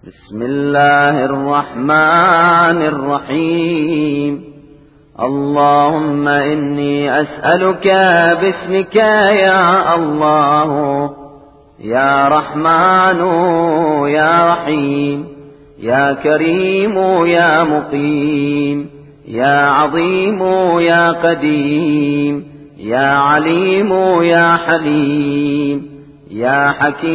بسم الله الرحمن الرحيم. اللهم إني أسألك باسمك يا الله يا رحمن يا رحيم يا كريم يا مقيم يا عظيم يا قديم يا عليم يا حليم يا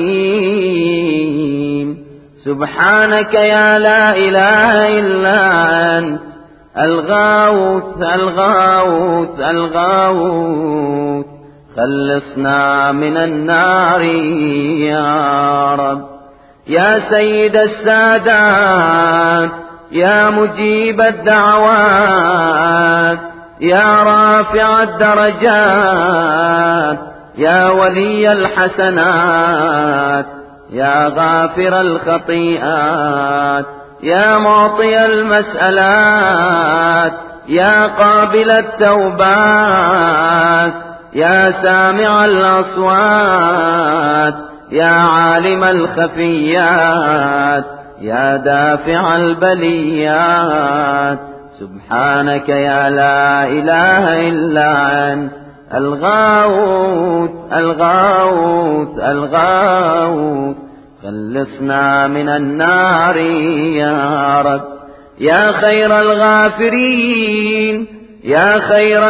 حكيم. سبحانك يا لا إله إلا أنت الغوث الغوث الغوث، خلصنا من النار يا رب. يا سيد السادات يا مجيب الدعوات يا رافع الدرجات يا ولي الحسنات يا غافر الخطيئات يا معطي المسألات يا قابل التوبات يا سامع الأصوات يا عالم الخفيات يا دافع البليات. سبحانك يا لا إله إلا أنت الغوث الغوث الغوث، خلصنا من النار يا رب. يا خير الغافرين يا خير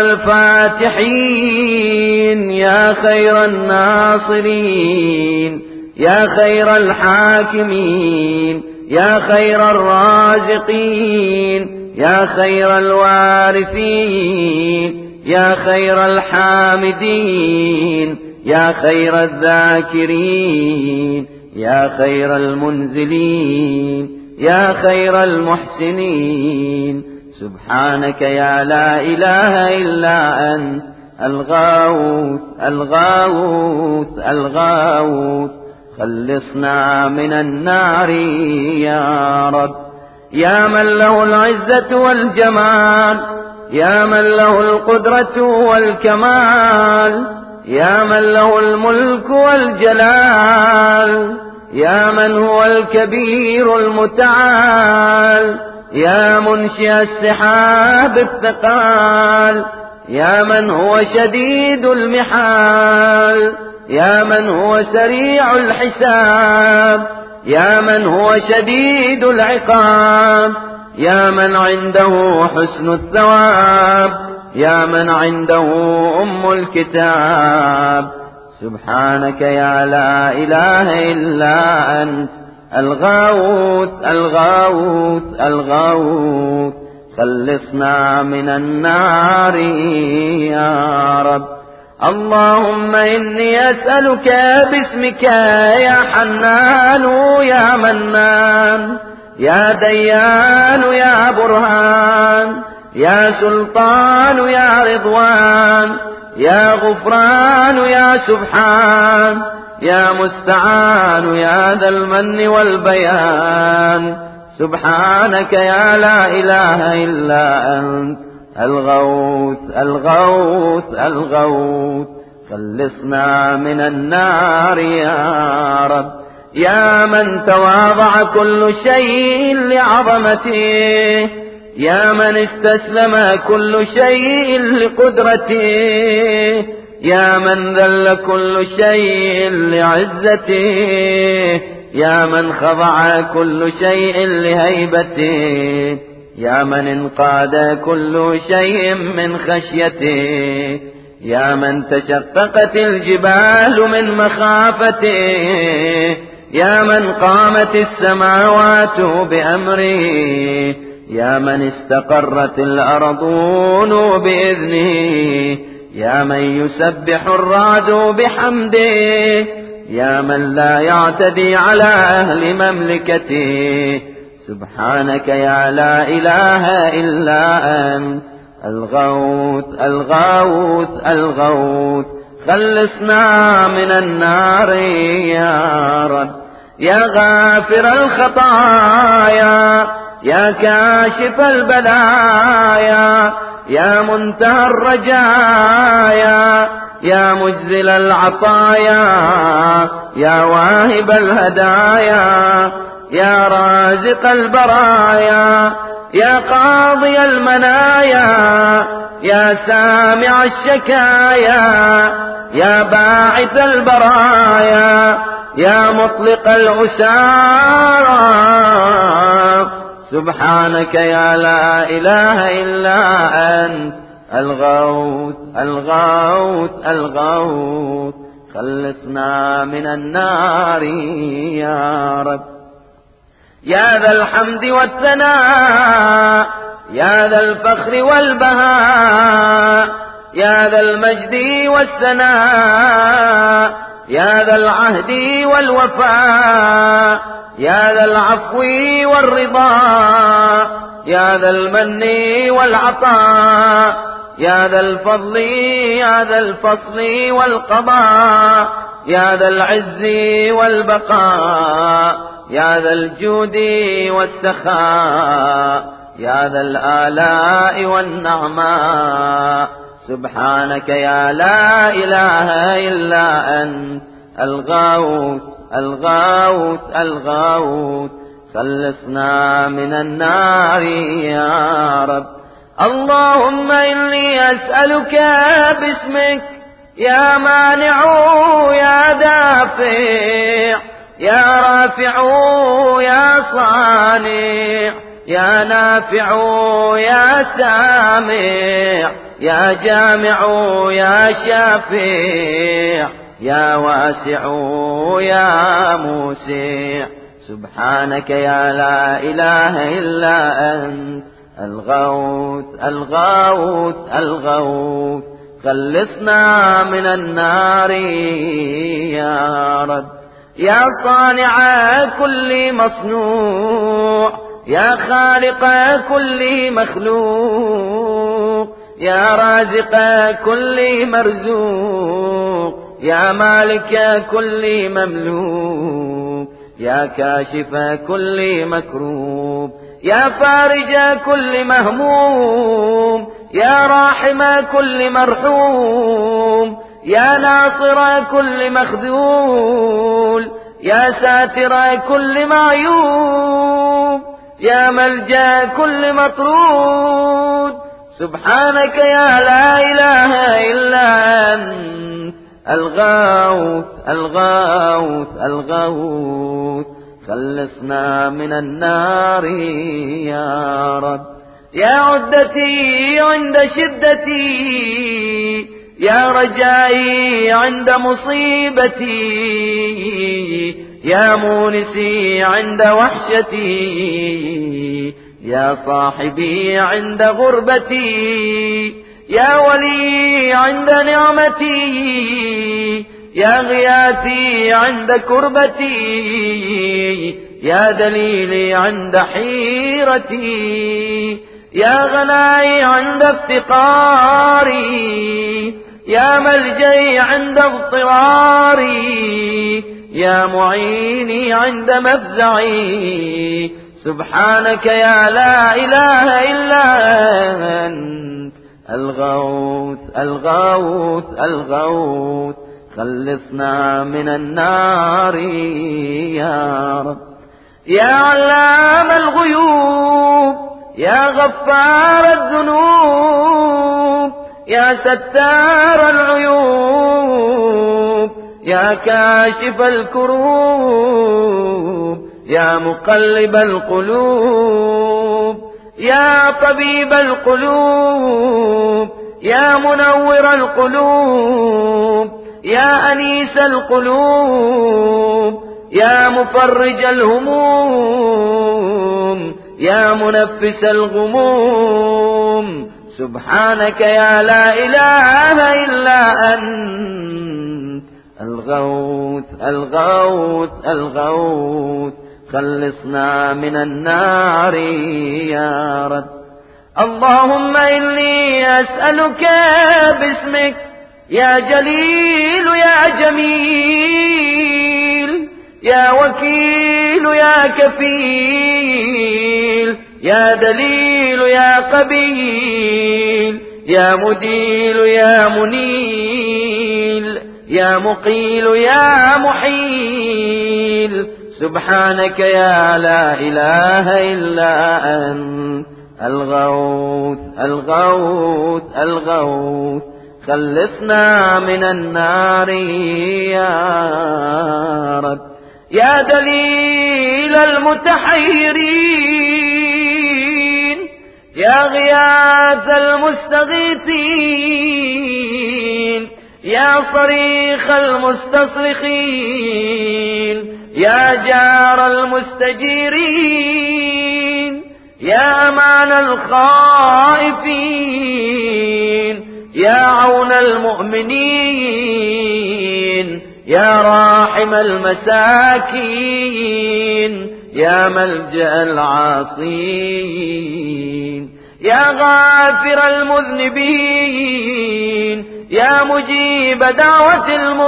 الفاتحين يا خير الناصرين يا خير الحاكمين يا خير الرازقين يا خير الوارثين يا خير الحامدين يا خير الذاكرين يا خير المنزلين يا خير المحسنين. سبحانك يا لا إله إلا أنت الغوث الغوث الغوث، خلصنا من النار يا رب. يا من له العزة والجمال يا من له القدرة والكمال يا من له الملك والجلال يا من هو الكبير المتعال يا منشئ السحاب الثقال يا من هو شديد المحال يا من هو سريع الحساب يا من هو شديد العقاب يا من عنده حسن الثواب يا من عنده أم الكتاب. سبحانك يا لا إله إلا أنت الغوث الغوث الغوث، خلصنا من النار يا رب. اللهم إني أسألك باسمك يا حنان يا منان يا ديان يا برهان يا سلطان يا رضوان يا غفران يا سبحان يا مستعان يا ذا المن والبيان. سبحانك يا لا إله إلا أنت الغوث الغوث الغوث، خلصنا من النار يا رب. يا من تواضع كل شيء لعظمته يا من استسلم كل شيء لقدرته يا من ذل كل شيء لعزته يا من خضع كل شيء لهيبته يا من انقاد كل شيء من خشيته يا من تشققت الجبال من مخافته يا من قامت السماوات بأمره يا من استقرت الأرضون بإذنه يا من يسبح الرعد بحمده يا من لا يعتدي على أهل مملكته. سبحانك يا لا إله إلا أنت الغوث الغوث الغوث، خلصنا من النار يا رب. يا غافر الخطايا يا كاشف البلايا يا منتهى الرجايا يا مجزل العطايا يا واهب الهدايا يا رازق البرايا يا قاضي المنايا يا سامع الشكايا يا باعث البرايا يا مطلق العسارى سبحانك يا لا إله إلا أنت الغوث الغوث الغوث خلصنا من النار يا رب. يا ذا الحمد والثناء يا ذا الفخر والبهاء يا ذا المجد والثناء يا ذا العهد والوفاء يا ذا العفو والرضا يا ذا المن والعطاء يا ذا الفضل يا ذا الفصل والقضاء يا ذا العز والبقاء يا ذا الجود والسخاء يا ذا الآلاء والنعماء سبحانك يا لا إله إلا أنت الغوث الغوث الغوث خلصنا من النار يا رب. اللهم إني أسألك باسمك يا مانع يا دافع يا رافع يا صانع يا نافع يا سامع يا جامع يا شافع يا واسع يا موسع سبحانك يا لا إله إلا أنت الغوث الغوث الغوث خلصنا من النار يا رب. يا صانع كل مصنوع يا خالق كل مخلوق يا رازق كل مرزوق يا مالك كل مملوك يا كاشف كل مكروب يا فارج كل مهموم يا راحم كل مرحوم يا ناصر كل مخذول يا ساتر كل معيوب يا ملجأ كل مطرود سبحانك يا لا إله إلا أنت الغوث الغوث الغوث خلصنا من النار يا رب. يا عدتي عند شدتي يا رجائي عند مصيبتي يا مونسي عند وحشتي يا صاحبي عند غربتي يا ولي عند نعمتي يا غياثي عند كربتي يا دليلي عند حيرتي يا غناي عند افتقاري يا ملجئي عند اضطراري يا معيني عند مفزعي سبحانك يا لا إله إلا أنت الغوث الغوث الغوث خلصنا من النار يا رب. يا علام الغيوب يا غفار الذنوب يا ستار العيوب يا كاشف الكروب يا مقلب القلوب يا طبيب القلوب يا منور القلوب يا أنيس القلوب يا مفرج الهموم يا منفس الغموم سبحانك يا لا إله إلا أنت الغوث الغوث الغوث خلصنا من النار يا رب. اللهم إني أسألك باسمك يا جليل يا جميل يا وكيل يا كفيل يا دليل يا قبيل يا مديل يا منيل يا مقيل يا محيل سبحانك يا لا إله إلا أنت الغوث الغوث الغوث خلصنا من النار يا رب. يا دليل المتحيرين يا غياث المستغيثين يا صريخ المستصرخين يا جار المستجيرين يا أمان الخائفين يا عون المؤمنين يا راحم المساكين يا ملجأ العاصين يا غافر المذنبين يا مجيب دعوة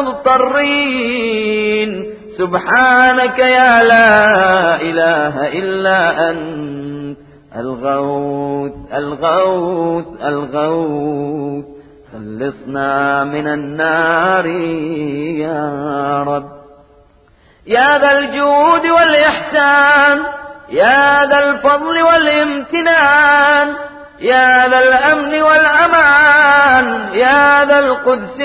المضطرين سبحانك يا لا إله إلا أنت الغوث الغوث الغوث خلصنا من النار يا رب. يا ذا الجود والإحسان يا ذا الفضل والامتنان يا ذا الأمن والأمان يا ذا القدس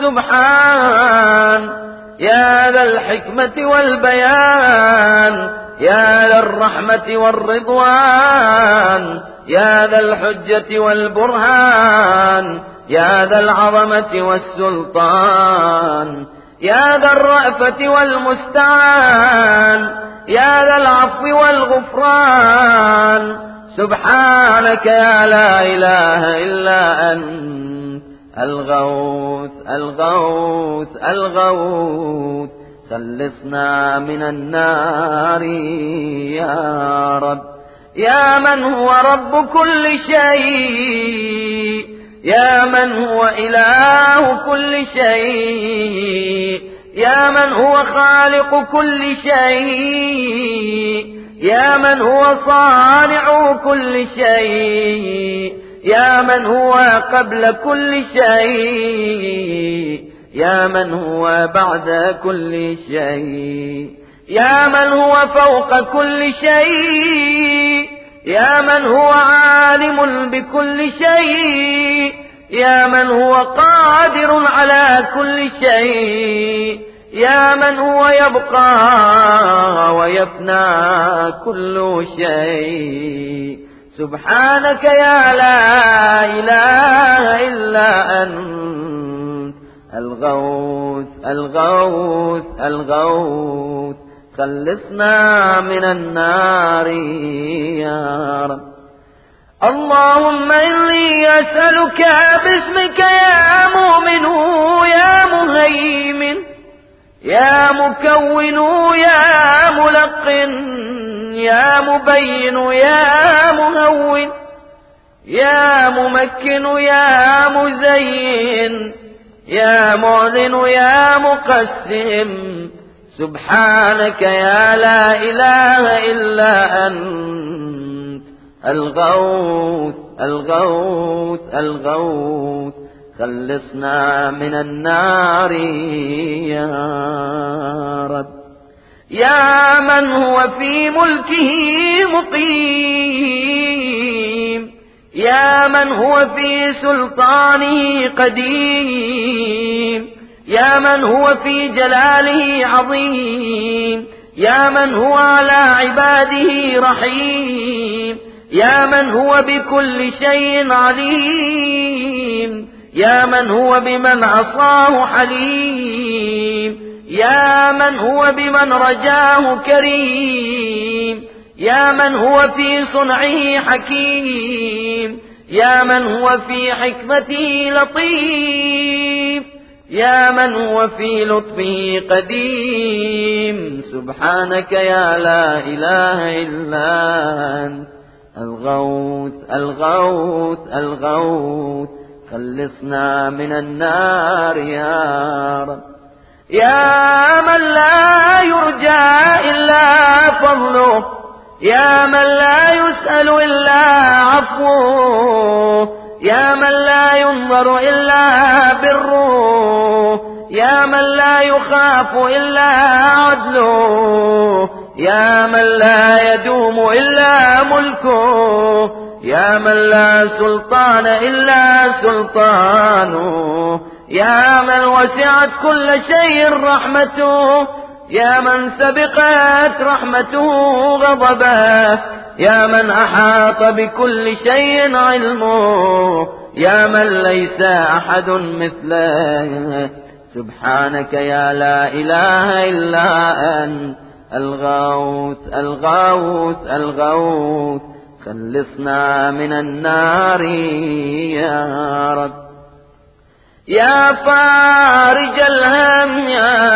والسبحان يا ذا الحكمة والبيان يا ذا الرحمة والرضوان يا ذا الحجة والبرهان يا ذا العظمة والسلطان يا ذا الرأفة والمستعان يا ذا العفو والغفران سبحانك يا لا إله إلا أنت الغوث الغوث الغوث خلصنا من النار يا رب. يا من هو رب كل شيء يا من هو إله كل شيء يا من هو خالق كل شيء يا من هو صانع كل شيء يا من هو قبل كل شيء يا من هو بعد كل شيء يا من هو فوق كل شيء يا من هو عالم بكل شيء يا من هو قادر على كل شيء يا من هو يبقى ويفنى كل شيء سبحانك يا لا إله إلا أنت الغوث الغوث الغوث خلصنا من النار يا رب. اللهم إني أسألك باسمك يا مؤمن يا مهيمن يا مكون يا ملقن يا مبين يا مهون يا ممكن يا مزين يا معلن يا مقسم سبحانك يا لا إله إلا أنت الغوث الغوث الغوث خلصنا من النار يا رب. يا من هو في ملكه مقيم يا من هو في سلطانه قديم يا من هو في جلاله عظيم يا من هو على عباده رحيم يا من هو بكل شيء عليم يا من هو بمن عصاه حليم يا من هو بمن رجاه كريم يا من هو في صنعه حكيم يا من هو في حكمته لطيف يا من هو في لطفه قديم سبحانك يا لا إله إلا أنت الغوث الغوث الغوث خلصنا من النار يا رب. يا من لا يرجى إلا فضله يا من لا يسأل إلا عفوه يا من لا ينظر إلا بره يا من لا يخاف إلا عدله يا من لا يدوم إلا ملكه، يا من لا سلطان إلا سلطانه، يا من وسعت كل شيء رحمته، يا من سبقت رحمته غضبه، يا من أحاط بكل شيء علمه، يا من ليس أحد مثله. سبحانك يا لا إله إلا أنت الغوث الغوث الغوث، خلصنا من النار يا رب. يا فارج الهم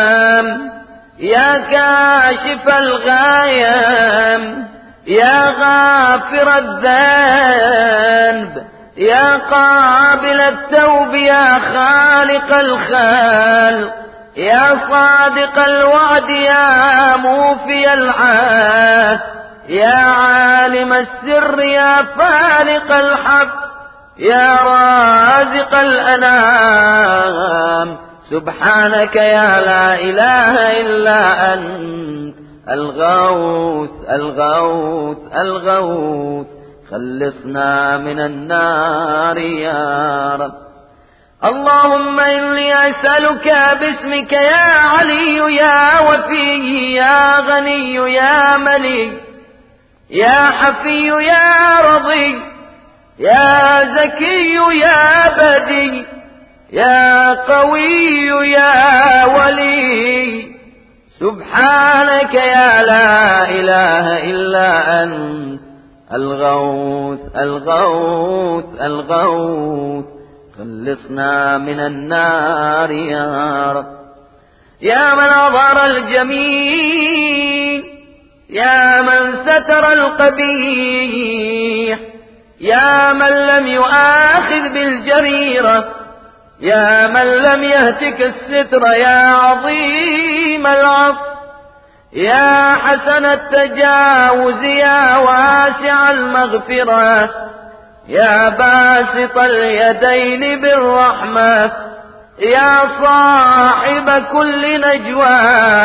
يا كاشف الغيم، يا غافر الذنب، يا قابل التوب، يا خالق الخلق، يا صادق الوعد، يا موفي العهد، يا عالم السر، يا فالق الحق، يا رازق الأنام. سبحانك يا لا إله إلا أنت الغوث الغوث الغوث، خلصنا من النار يا رب. اللهم إني أسألك باسمك يا علي يا وفي يا غني يا ملي يا حفي يا رضي يا زكي يا بدي يا قوي يا ولي. سبحانك يا لا إله إلا أنت الغوث الغوث الغوث، خلصنا من النار يا رب. يا من أظهر الجميل، يا من ستر القبيح، يا من لم يؤاخذ بالجريرة، يا من لم يهتك الستر، يا عظيم العفو، يا حسن التجاوز، يا واسع المغفرة، يا باسط اليدين بالرحمة، يا صاحب كل نجوى،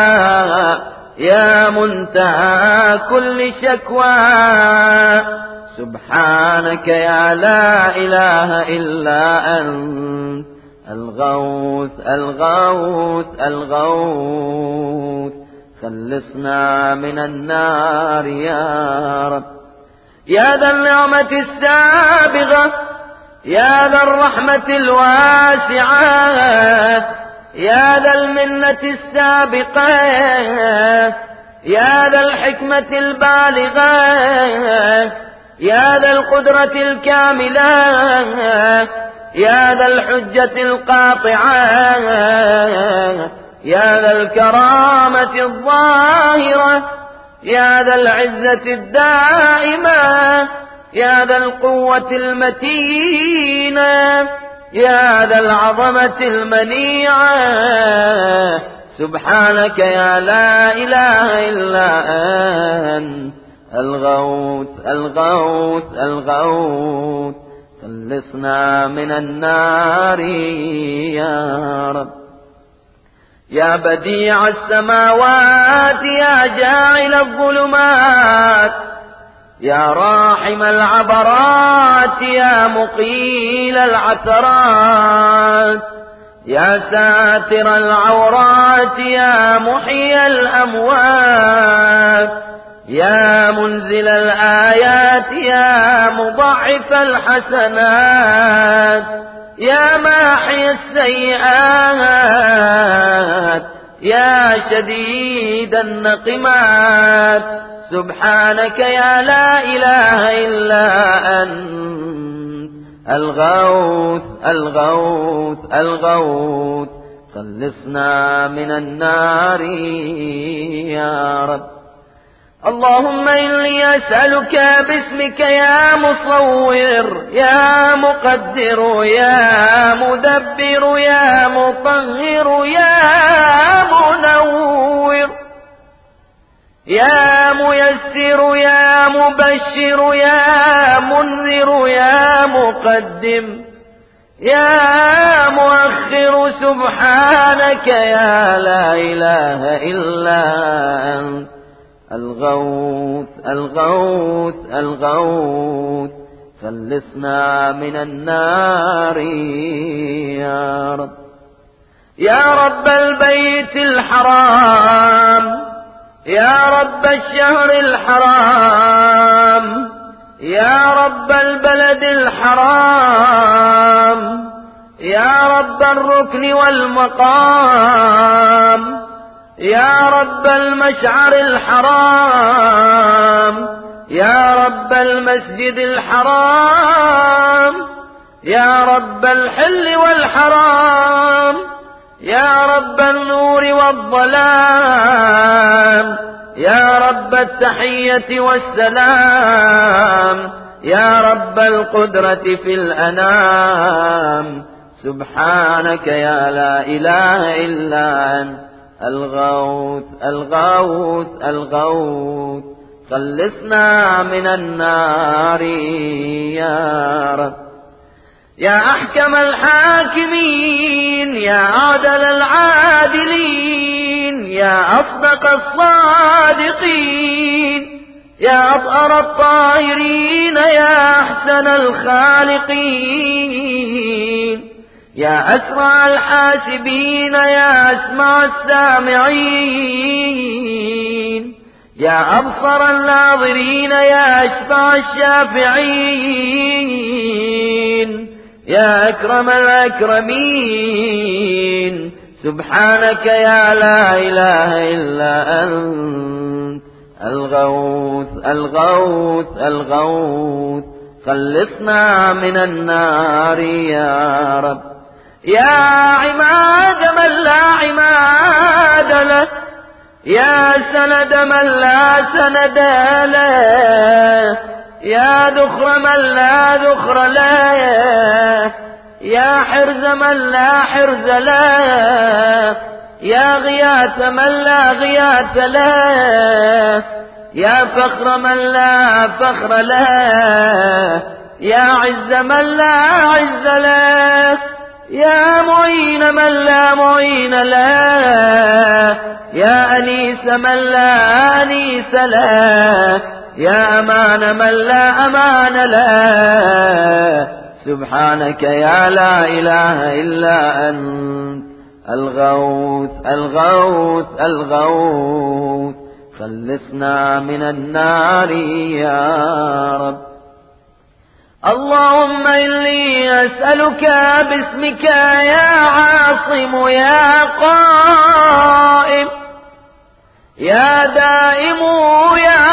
يا منتهى كل شكوى. سبحانك يا لا إله إلا أنت الغوث الغوث الغوث، خلصنا من النار يا رب. يا ذا النعمة السابغة، يا ذا الرحمة الواسعة، يا ذا المنة السابقة، يا ذا الحكمة البالغة، يا ذا القدرة الكاملة، يا ذا الحجة القاطعة، يا ذا الكرامة الظاهرة، يا ذا العزة الدائمة، يا ذا القوة المتينة، يا ذا العظمة المنيعة. سبحانك يا لا إله إلا أنت الغوث الغوث الغوث، خلصنا من النار يا رب. يا بديع السماوات، يا جاعل الظلمات، يا راحم العبرات، يا مقيل العثرات، يا ساتر العورات، يا محيي الأموات، يا منزل الآيات، يا مضاعف الحسنات، يا ماحي السيئات، يا شديد النقمات. سبحانك يا لا إله إلا أنت الغوث الغوث الغوث، خلصنا من النار يا رب. اللهم إني أسألك باسمك يا مصور، يا مقدر، يا مدبر، يا مطهر، يا منور، يا ميسر، يا مبشر، يا منذر، يا مقدم، يا مؤخر. سبحانك يا لا إله إلا أنت الغوث الغوث الغوث خلصنا من النار يا رب. يا رب البيت الحرام، يا رب الشهر الحرام، يا رب البلد الحرام، يا رب الركن والمقام، يا رب المشعر الحرام، يا رب المسجد الحرام، يا رب الحل والحرام، يا رب النور والظلام، يا رب التحية والسلام، يا رب القدرة في الأنام. سبحانك يا لا إله إلا أنت الغوث الغوث الغوث خلصنا من النار يا رب. يا أحكم الحاكمين، يا عادل العادلين، يا أصدق الصادقين، يا أطهر الطاهرين، يا أحسن الخالقين، يا أسرع الحاسبين، يا أسمع السامعين، يا أبصر الناظرين، يا أشفع الشافعين، يا أكرم الأكرمين. سبحانك يا لا إله إلا أنت الغوث الغوث الغوث خلصنا من النار يا رب. يا عماد من لا عماد له، يا سند من لا سند له، يا ذخر من لا ذخر له، يا حرز من لا حرز له، يا غياث من لا غياث له، يا فخر من لا فخر له، يا عز من لا عز له، يا معين من لا معين له، يا أنيس من لا أنيس له، يا أمان من لا أمان له. سبحانك يا لا إله إلا أنت الغوث الغوث الغوث خلصنا من النار يا رب. اللهم إني أسألك باسمك يا عاصم يا قائم يا دائم يا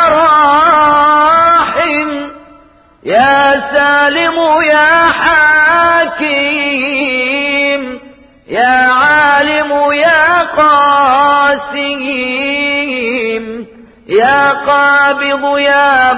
راحم يا سالم يا حكيم يا عالم يا قاسم يا قابض يا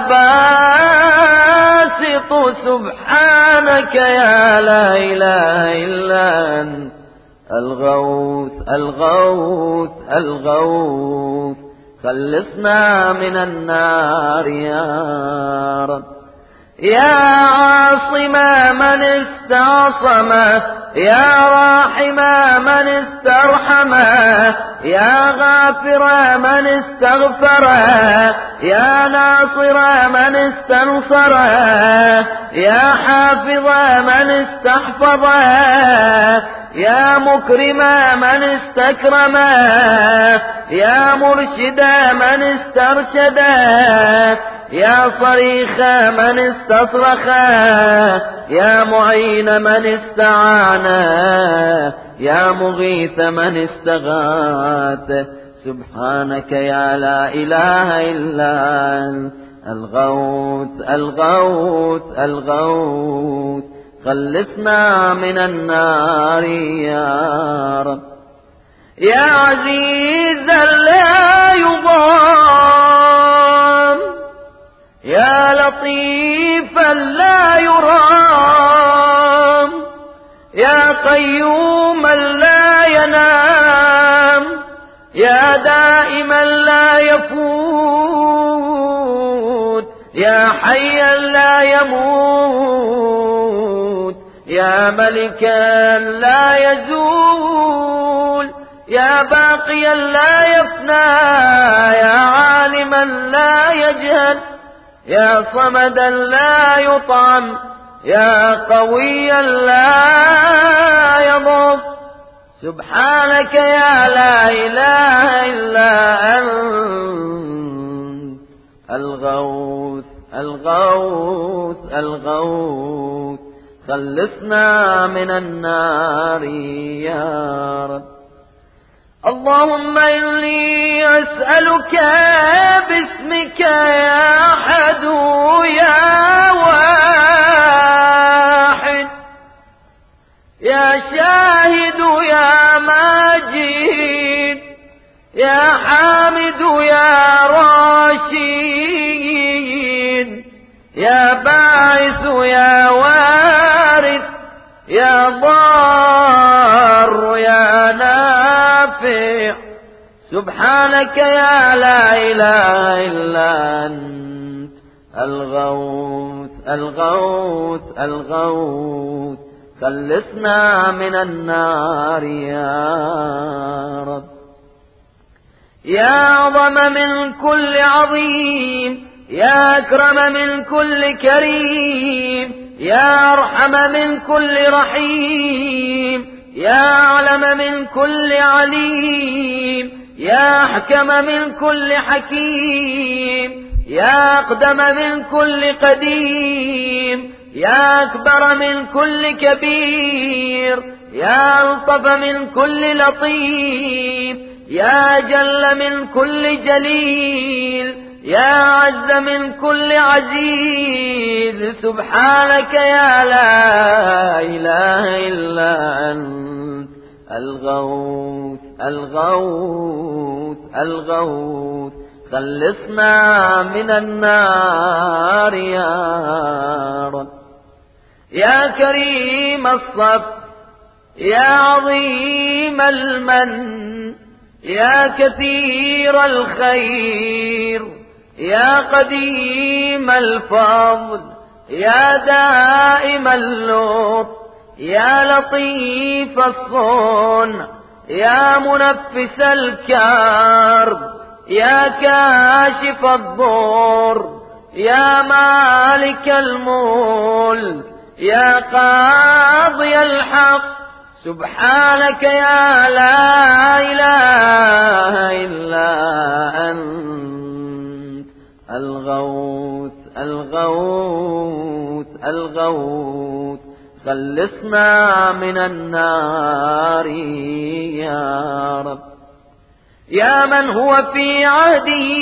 باسط. سبحانك يا لا إله إلا أنت الغوث الغوث الغوث خلصنا من النار يا رب. يا عاصم من استعصم يا راحم من استرحم يا غافر من استغفر يا ناصر من استنصر يا حافظ من استحفظ يا مكرم من استكرم يا مرشد من استرشد يا صريخ من استصرخ يا معين من استعان يا مغيث من استغاث. سبحانك يا لا إله إلا أنت الغوث الغوث الغوث خلصنا من النار يا رب. يا عزيزا لا يضام يا لطيفا لا يرام يا قيوما لا ينام يا دائما لا يفوت يا حيا لا يموت يا ملكا لا يزول يا باقيا لا يفنى، يا عالما لا يجهل، يا صمدا لا يطعم، يا قويا لا يضعف. سبحانك يا لا إله إلا أنت الغوث الغوث الغوث، خلصنا من النار يا رب. اللهم إني أسألك باسمك يا أحد يا واحد، يا شاهد يا ماجد، يا حامد يا راشد، يا باعث يا وارث، يا ضار يا نافع. سبحانك يا لا إله إلا أنت الغوث الغوث الغوث، خلصنا من النار يا رب. يا أعظم من كل عظيم، يا أكرم من كل كريم، يا أرحم من كل رحيم، يا أعلم من كل عليم، يا أحكم من كل حكيم، يا أقدم من كل قديم، يا أكبر من كل كبير، يا ألطف من كل لطيف، يا جل من كل جليل، يا عز من كل عزيز. سبحانك يا لا إله إلا أنت الغوث الغوث الغوث، خلصنا من النار يا رب. يا كريم الصف، يا عظيم المن، يا كثير الخير، يا قديم الفضل، يا دائم اللطف، يا لطيف الصنع، يا منفس الكرب، يا كاشف الضر، يا مالك الملك، يا قاضي الحق. سبحانك يا لا إله إلا أنت الغوث الغوث الغوث، خلصنا من النار يا رب. يا من هو في عهده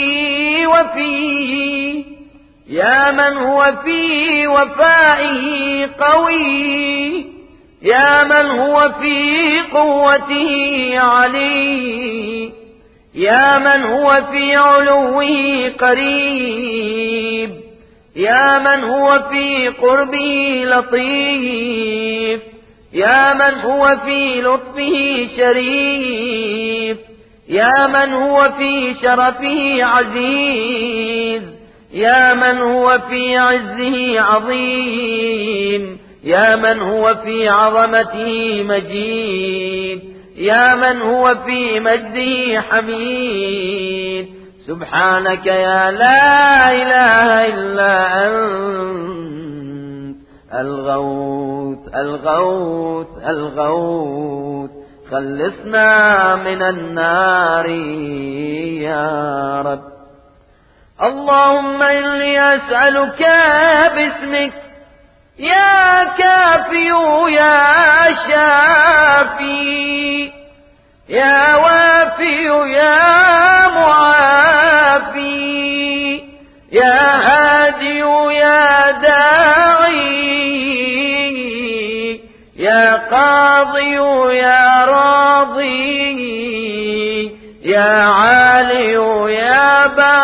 وفيه، يا من هو في وفائه قوي، يا من هو في قوته علي، يا من هو في علوه قريب، يا من هو في قربه لطيف، يا من هو في لطفه شريف، يا من هو في شرفه عزيز، يا من هو في عزه عظيم، يا من هو في عظمته مجيد، يا من هو في مجده حميد. سبحانك يا لا إله إلا أنت الغوث الغوث الغوث، خلصنا من النار يا رب. اللهم إني أسألك باسمك يا كافي يا شافي، يا وافي يا معافي، يا هادي يا داعي، يا قاضي يا راضي، يا عالي يا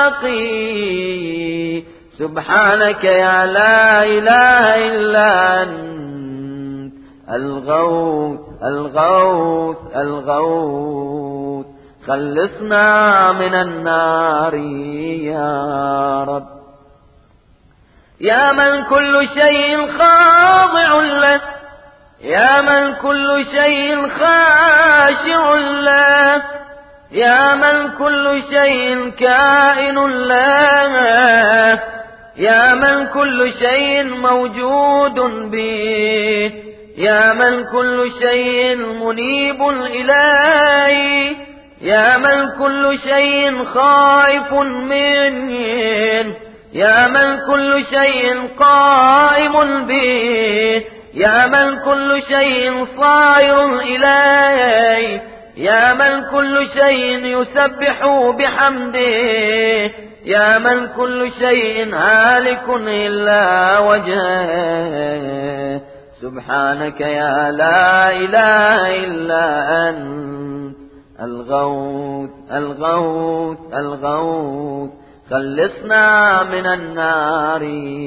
باقي. سبحانك يا لا إله إلا أنت الغوث الغوث الغوث، خلصنا من النار يا رب. يا من كل شيء خاضع له، يا من كل شيء خاشع له، يا من كل شيء كائن له، يا من كل شيء موجود به، يا من كل شيء منيب إليه، يا من كل شيء خائف منه، يا من كل شيء قائم به، يا من كل شيء صائر إليه، يا من كل شيء يسبح بحمده، يا من كل شيء هالك إلا وجهه. سبحانك يا لا إله إلا أنت الغوث الغوث الغوث، خلصنا من النار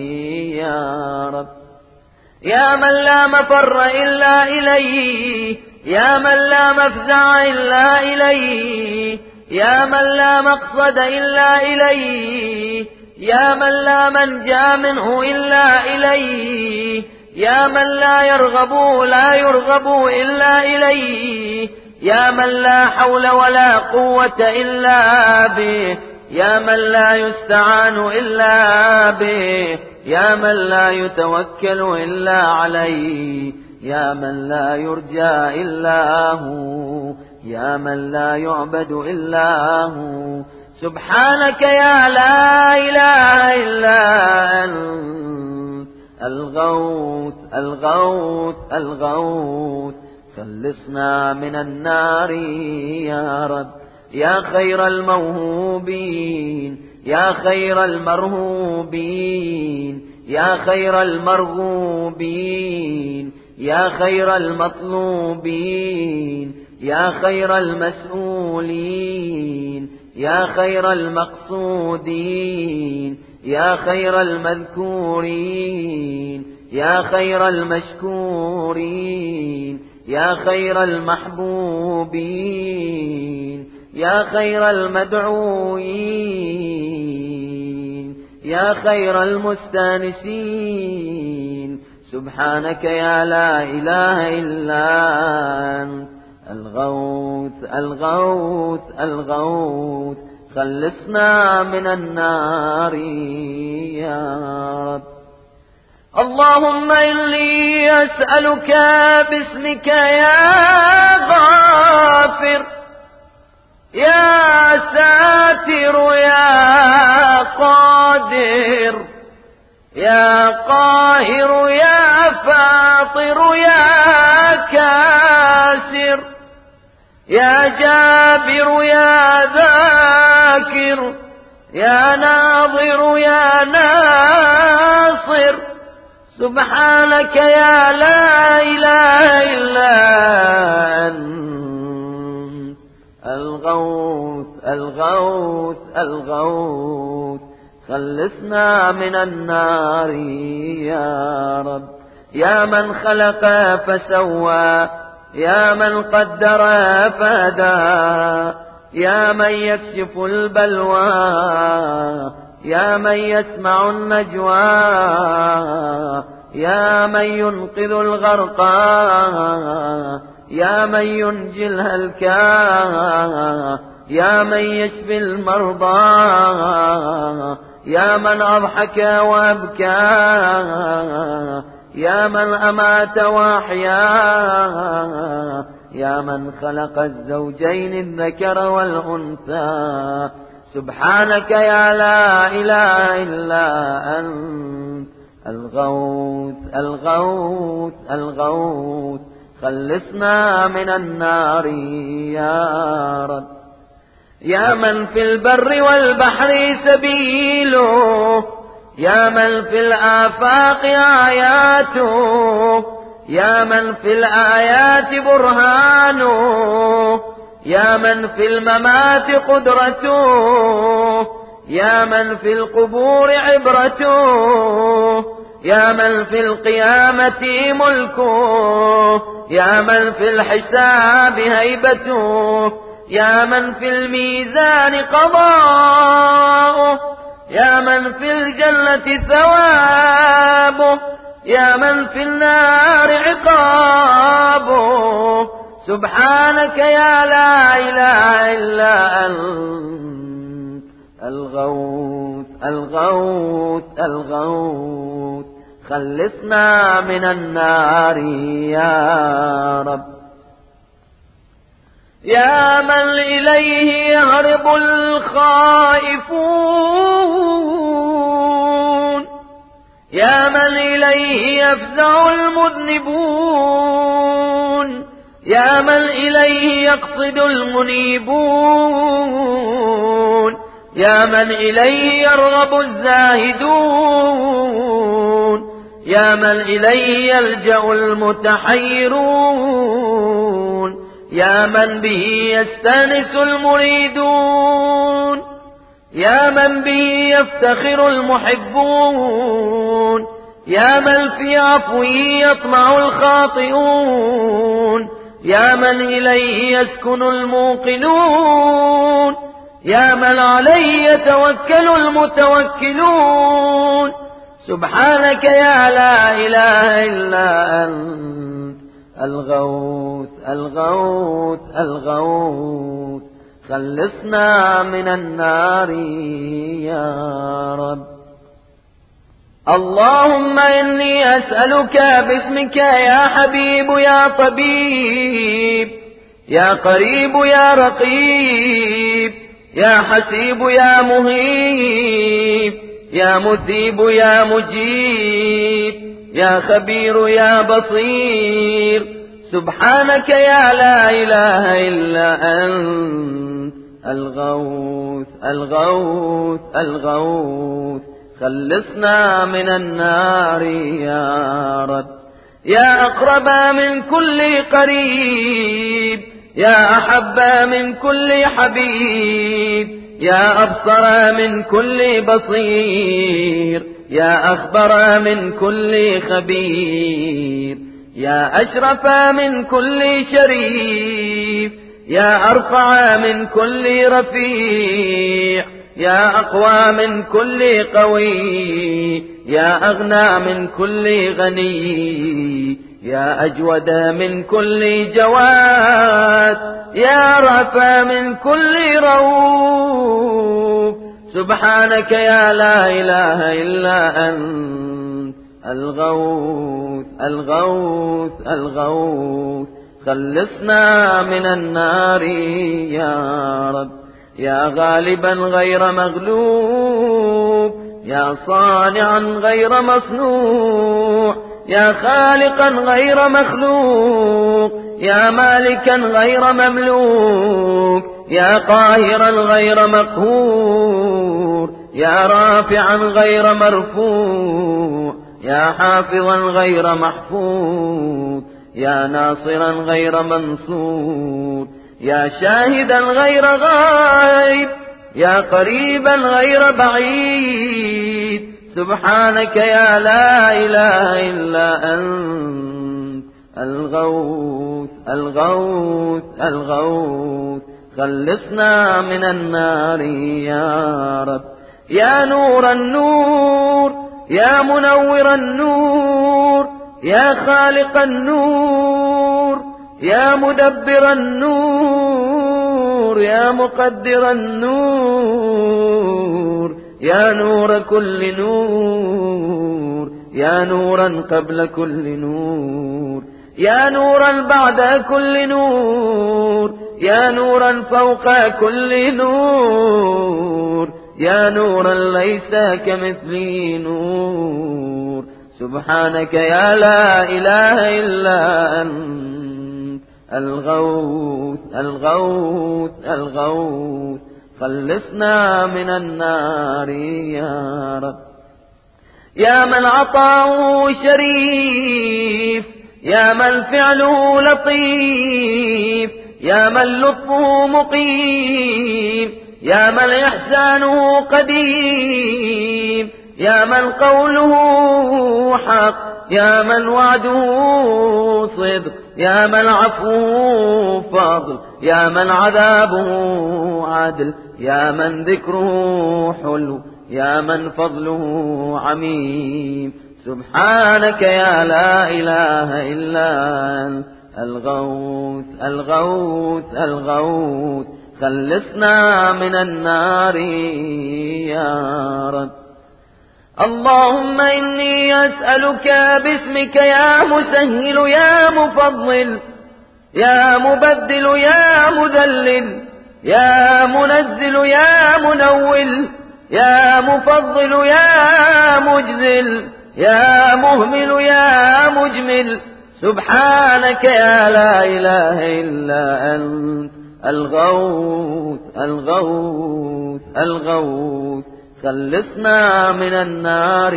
يا رب. يا من لا مفر إلا إليه، يا من لا مفزع إلا إليه، يا من لا مقصد إلا إليه، يا من لا منجا منه إلا إليه، يا من لا يرغب إلا إليه، يا من لا حول ولا قوة إلا به، يا من لا يستعان إلا به، يا من لا يتوكل إلا عليه، يا من لا يرجى إلا هو، يا من لا يعبد إلا هو. سبحانك يا لا إله إلا أنت الغوث الغوث الغوث، خلصنا من النار يا رب. يا خير الموهوبين، يا خير المرهوبين، يا خير المرغوبين، يا خير المطلوبين، يا خير المسؤولين، يا خير المقصودين، يا خير المذكورين، يا خير المشكورين، يا خير المحبوبين، يا خير المدعوين، يا خير المستانسين. سبحانك يا لا إله إلا أنت الغوث الغوث الغوث، خلصنا من النار يا رب. اللهم إني أسألك باسمك يا غافر، يا ساتر، يا قادر، يا قاهر، يا فاطر، يا كاسر، يا جابر، يا ذاكر، يا ناظر، يا ناصر. سبحانك يا لا إله إلا أنت الغوث الغوث الغوث، خلصنا من النار يا رب. يا من خلق فسوى، يا من قدر فهدى، يا من يكشف البلوى، يا من يسمع النجوى، يا من ينقذ الغرقى، يا من ينجي الهلكى، يا من يشفي المرضى، يا من أضحك وأبكى، يا من أمات وأحيا، يا من خلق الزوجين الذكر والأنثى. سبحانك يا لا إله إلا أنت الغوث الغوث الغوث، خلصنا من النار يا رب. يا من في البر والبحر سبيله، يا من في الآفاق آياته، يا من في الآيات برهانه، يا من في الممات قدرته، يا من في القبور عبرته، يا من في القيامة ملكه، يا من في الحساب هيبته، يا من في الميزان قضاؤه، يا من في الجنة ثوابه، يا من في النار عقابه. سبحانك يا لا إله إلا أنت الغوث الغوث الغوث، خلصنا من النار يا رب. يا من إليه يهرب الخائفون، يا من إليه يفزع المذنبون، يا من إليه يقصد المنيبون، يا من إليه يرغب الزاهدون، يا من إليه يلجأ المتحيرون، يا من به يستانس المريدون، يا من به يفتخر المحبون، يا من في عفوه يطمع الخاطئون، يا من إليه يسكن الموقنون، يا من عليه يتوكل المتوكلون. سبحانك يا لا إله إلا أنت الغوث الغوث الغوث، خلصنا من النار يا رب. اللهم إني أسألك باسمك يا حبيب يا طبيب، يا قريب يا رقيب، يا حسيب يا مهيب، يا مثيب يا مجيب، يا خبير يا بصير. سبحانك يا لا إله إلا أنت الغوث الغوث الغوث، خلصنا من النار يا رب. يا أقرب من كل قريب، يا أحب من كل حبيب، يا أبصر من كل بصير، يا أخبر من كل خبير، يا أشرف من كل شريف، يا أرفع من كل رفيع، يا أقوى من كل قوي، يا أغنى من كل غني، يا أجود من كل جواد، يا رافع من كل روف. سبحانك يا لا إله إلا أنت الغوث الغوث الغوث، خلصنا من النار يا رب. يا غالبا غير مغلوب، يا صانعا غير مصنوع، يا خالقا غير مخلوق، يا مالكا غير مملوك، يا قاهرا غير مقهور، يا رافعا غير مرفوع، يا حافظا غير محفوظ، يا ناصرا غير منصور، يا شاهدا غير غائب، يا قريبا غير بعيد. سبحانك يا لا إله إلا أنت الغوث الغوث الغوث، خلصنا من النار يا رب. يا نور النور، يا منور النور، يا خالق النور، يا مدبر النور، يا مقدر النور، يا نور كل نور، يا نورا قبل كل نور، يا نورا بعد كل نور، يا نورا فوق كل نور، يا نورا ليس كمثله نور. سبحانك يا لا إله إلا أنت الغوث الغوث الغوث، خلصنا من النار يا رب. يا من عطاؤه شريف، يا من فعله لطيف، يا من لطفه مقيم، يا من إحسانه قديم، يا من قوله حق، يا من وعده صدق، يا من عفوه فضل، يا من عذابه عدل، يا من ذكره حلو، يا من فضله عميم. سبحانك يا لا إله إلا أنت الغوث الغوث الغوث خلصنا من النار يا رب. اللهم إني أسألك باسمك يا مسهل يا مفضل يا مبدل يا مذلل يا منزل يا منول يا مفضل يا مجزل يا مهمل يا مجمل، سبحانك يا لا إله إلا أنت الغوث الغوث الغوث خلصنا من النار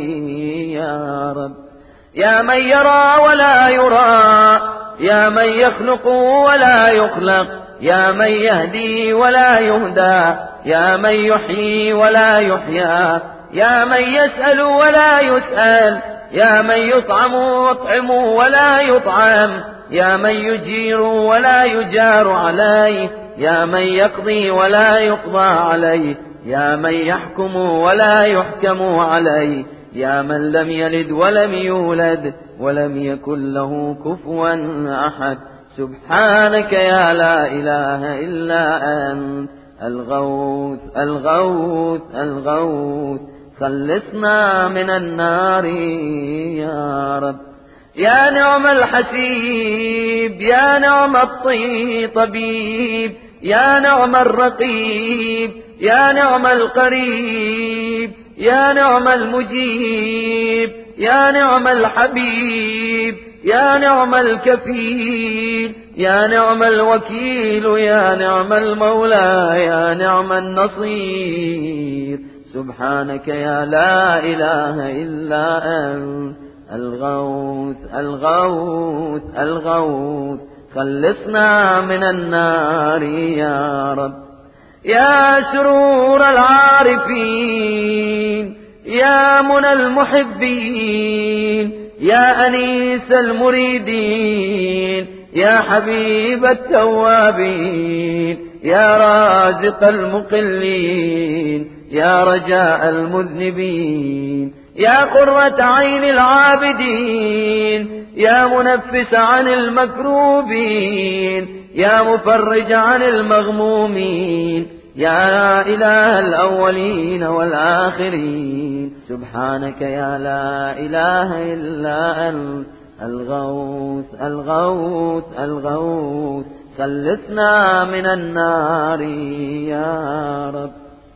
يا رب. يا من يرى ولا يرى، يا من يخلق ولا يخلق، يا من يهدي ولا يهدى، يا من يحيي ولا يحيى، يا من يسأل ولا يسأل، يا من يطعم ولا يطعم، يا من يجير ولا يجار عليه، يا من يقضي ولا يقضى عليه، يا من يحكم ولا يحكم عليه، يا من لم يلد ولم يولد ولم يكن له كفوا أحد، سبحانك يا لا إله إلا أنت الغوث الغوث الغوث خلصنا من النار يا رب. يا نعم الحسيب، يا نعم الطبيب، يا نعم الرقيب، يا نعم القريب، يا نعم المجيب، يا نعم الحبيب، يا نعم الكفيل، يا نعم الوكيل، يا نعم المولى، يا نعم النصير، سبحانك يا لا إله إلا أنت الغوث الغوث الغوث خلصنا من النار يا رب. يا سرور العارفين، يا منى المحبين، يا أنيس المريدين، يا حبيب التوابين، يا رازق المقلين، يا رجاء المذنبين، يا قرة عين العابدين، يا منفس عن المكروبين، يا مفرج عن المغمومين، يا إله الأولين والآخرين، سبحانك يا لا إله إلا أنت الغوث الغوث الغوث خلصنا من النار يا رب.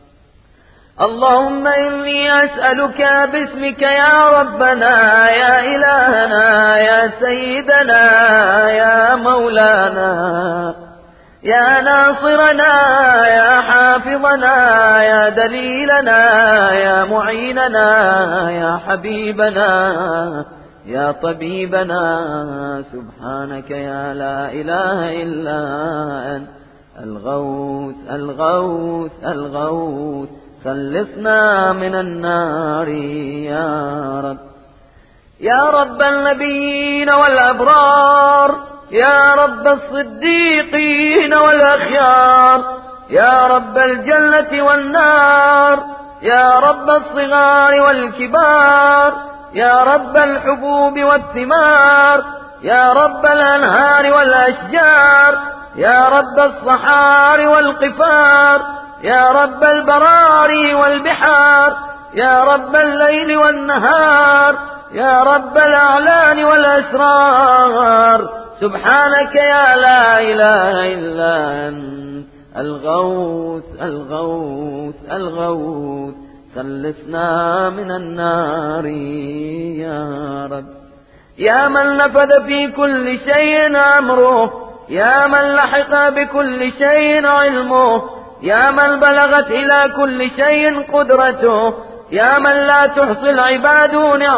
اللهم إني أسألك باسمك يا ربنا يا إلهنا يا سيدنا يا مولانا يا ناصرنا يا حافظنا يا دليلنا يا معيننا يا حبيبنا يا طبيبنا، سبحانك يا لا إله إلا أنت الغوث الغوث الغوث خلصنا من النار يا رب. يا رب النبيين والأبرار، يا رب الصديقين والأخيار، يا رب الجنة والنار، يا رب الصغار والكبار، يا رب الحبوب والثمار، يا رب الأنهار والأشجار، يا رب الصحار والقفار، يا رب البراري والبحار، يا رب الليل والنهار، يا رب الأعلان والأسرار، سبحانك يا لا إله إلا أنت الغوث الغوث الغوث خلصنا من النار يا رب. يا من نفذ في كل شيء أمره، يا من لحق بكل شيء علمه، يا من بلغت إلى كل شيء قدرته، يا من لا تحصي العباد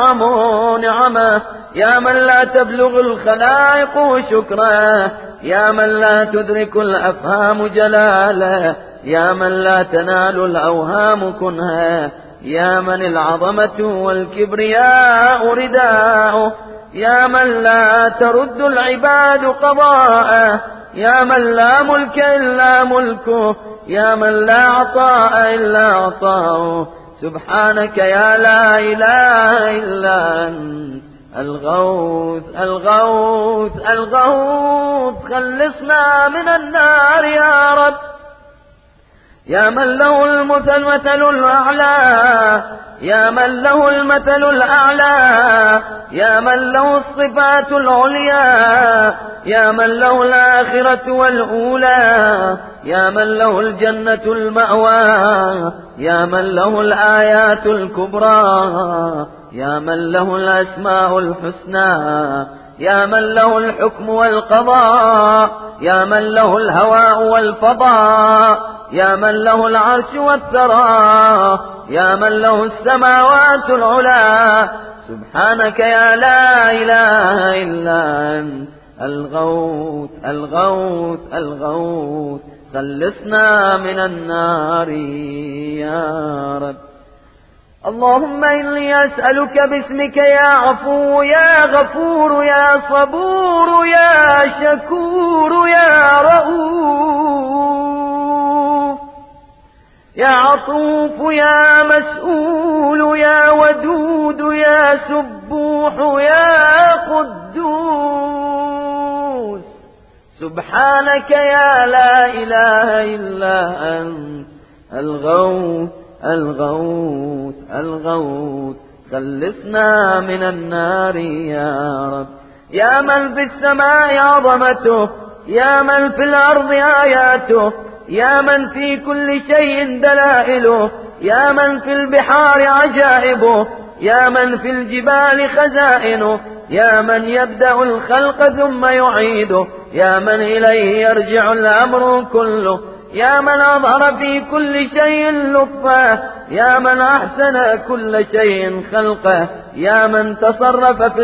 نعمه، يا من لا تبلغ الخلائق شكره، يا من لا تدرك الأفهام جلاله، يا من لا تنال الأوهام كنها، يا من العظمة والكبرياء رداؤه، يا من لا ترد العباد قضاءه، يا من لا ملك إلا ملكه، يا من لا عطاء إلا عطاؤه، سبحانك يا لا إله إلا أنت الغوث الغوث الغوث خلصنا من النار يا رب. يا من له المثل الأعلى، يا من له المثل الأعلى، يا من له الصفات العليا، يا من له الآخرة والأولى، يا من له الجنة المأوى، يا من له الآيات الكبرى، يا من له الأسماء الحسنى، يا من له الحكم والقضاء، يا من له الهواء والفضاء، يا من له العرش والثرى، يا من له السماوات العلى. سبحانك يا لا إله إلا أنت الغوث الغوث الغوث خلصنا من النار يا رب. اللهم إني أسألك باسمك يا عفو يا غفور يا صبور يا شكور يا رؤوف يا عطوف يا مسؤول يا ودود يا سبوح يا قدوس. سبحانك يا لا إله إلا أنت الغوث الغوث الغوث خلصنا من النار يا رب. يا من في السماء عظمته، يا من في الأرض آياته، يا من في كل شيء دلائله، يا من في البحار عجائبه، يا من في الجبال خزائنه، يا من يبدأ الخلق ثم يعيده، يا من إليه يرجع الأمر كله، يا من أظهر في كل شيء لطفه، يا من أحسن كل شيء خلقه، يا من تصرف في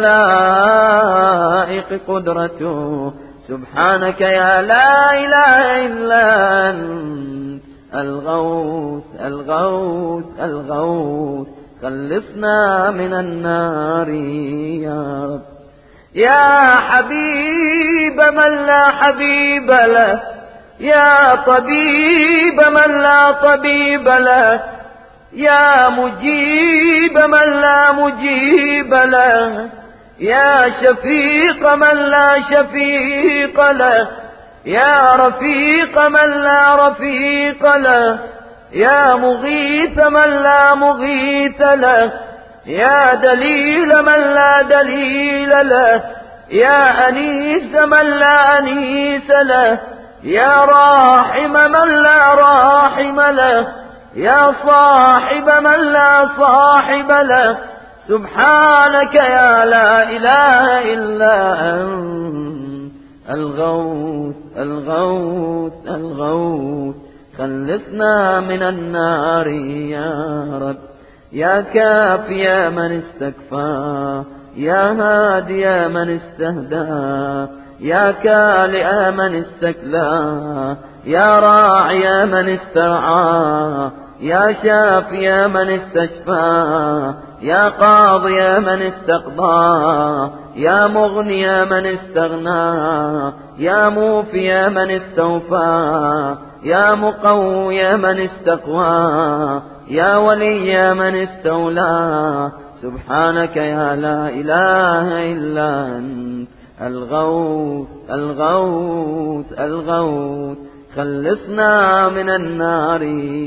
الخلائق قدرته. سبحانك يا لا إله إلا أنت الغوث الغوث الغوث خلصنا من النار يا رب. يا حبيب من لا حبيب له، يا طبيب من لا طبيب له، يا مجيب من لا مجيب له، يا شفيق من لا شفيق له، يا رفيق من لا رفيق له، يا مغيث من لا مغيث له، يا دليل من لا دليل له، يا أنيس من لا أنيس له، يا راحم من لا راحم له، يا صاحب من لا صاحب له. سبحانك يا لا إله إلا أنت الغوث الغوث الغوث خلصنا من النار يا رب. يا كافي من استكفى، يا هادي من استهدى، يا كالئ من استكلى، يا راعي من استرعى، يا شافي من استشفى، يا قاضي من استقضى، يا مغني من استغنى، يا موفي من استوفى، يا مقوي من استقوى، يا ولي من استولى. سبحانك يا لا إله إلا أنت الغوث الغوث الغوث خلصنا من النار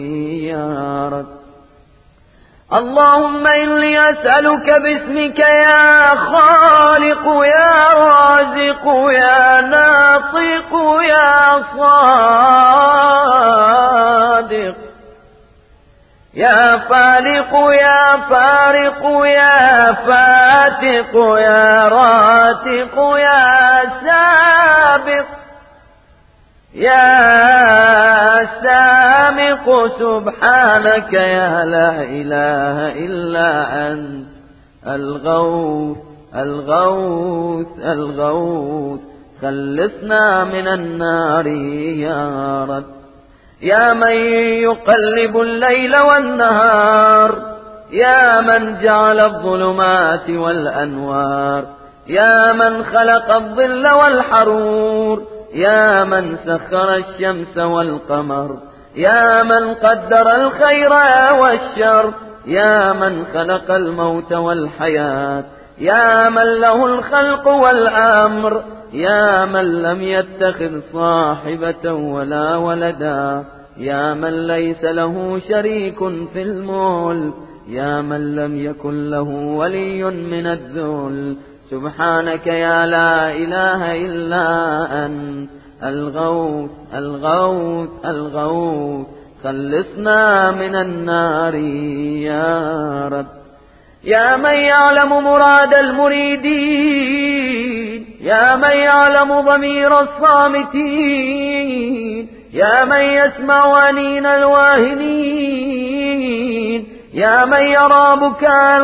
يا رب. اللهم إني أسألك باسمك يا خالق يا رازق يا ناطق يا صادق، يا فالق يا فارق يا فاتق يا راتق يا سابق يا سامق. سبحانك يا لا إله إلا أنت الغوث الغوث الغوث خلصنا من النار يا رب. يا من يقلب الليل والنهار، يا من جعل الظلمات والأنوار، يا من خلق الظل والحرور، يا من سخر الشمس والقمر، يا من قدر الخير والشر، يا من خلق الموت والحياة، يا من له الخلق والأمر، يا من لم يتخذ صاحبة ولا ولدا، يا من ليس له شريك في الملك، يا من لم يكن له ولي من الذل. سبحانك يا لا إله إلا أنت الغوث الغوث الغوث، خلصنا من النار يا رب. يا من يعلم مراد المريدين، يا من يعلم ضمير الصامتين، يا من يسمع أنين الواهنين، يا من يرى بكاء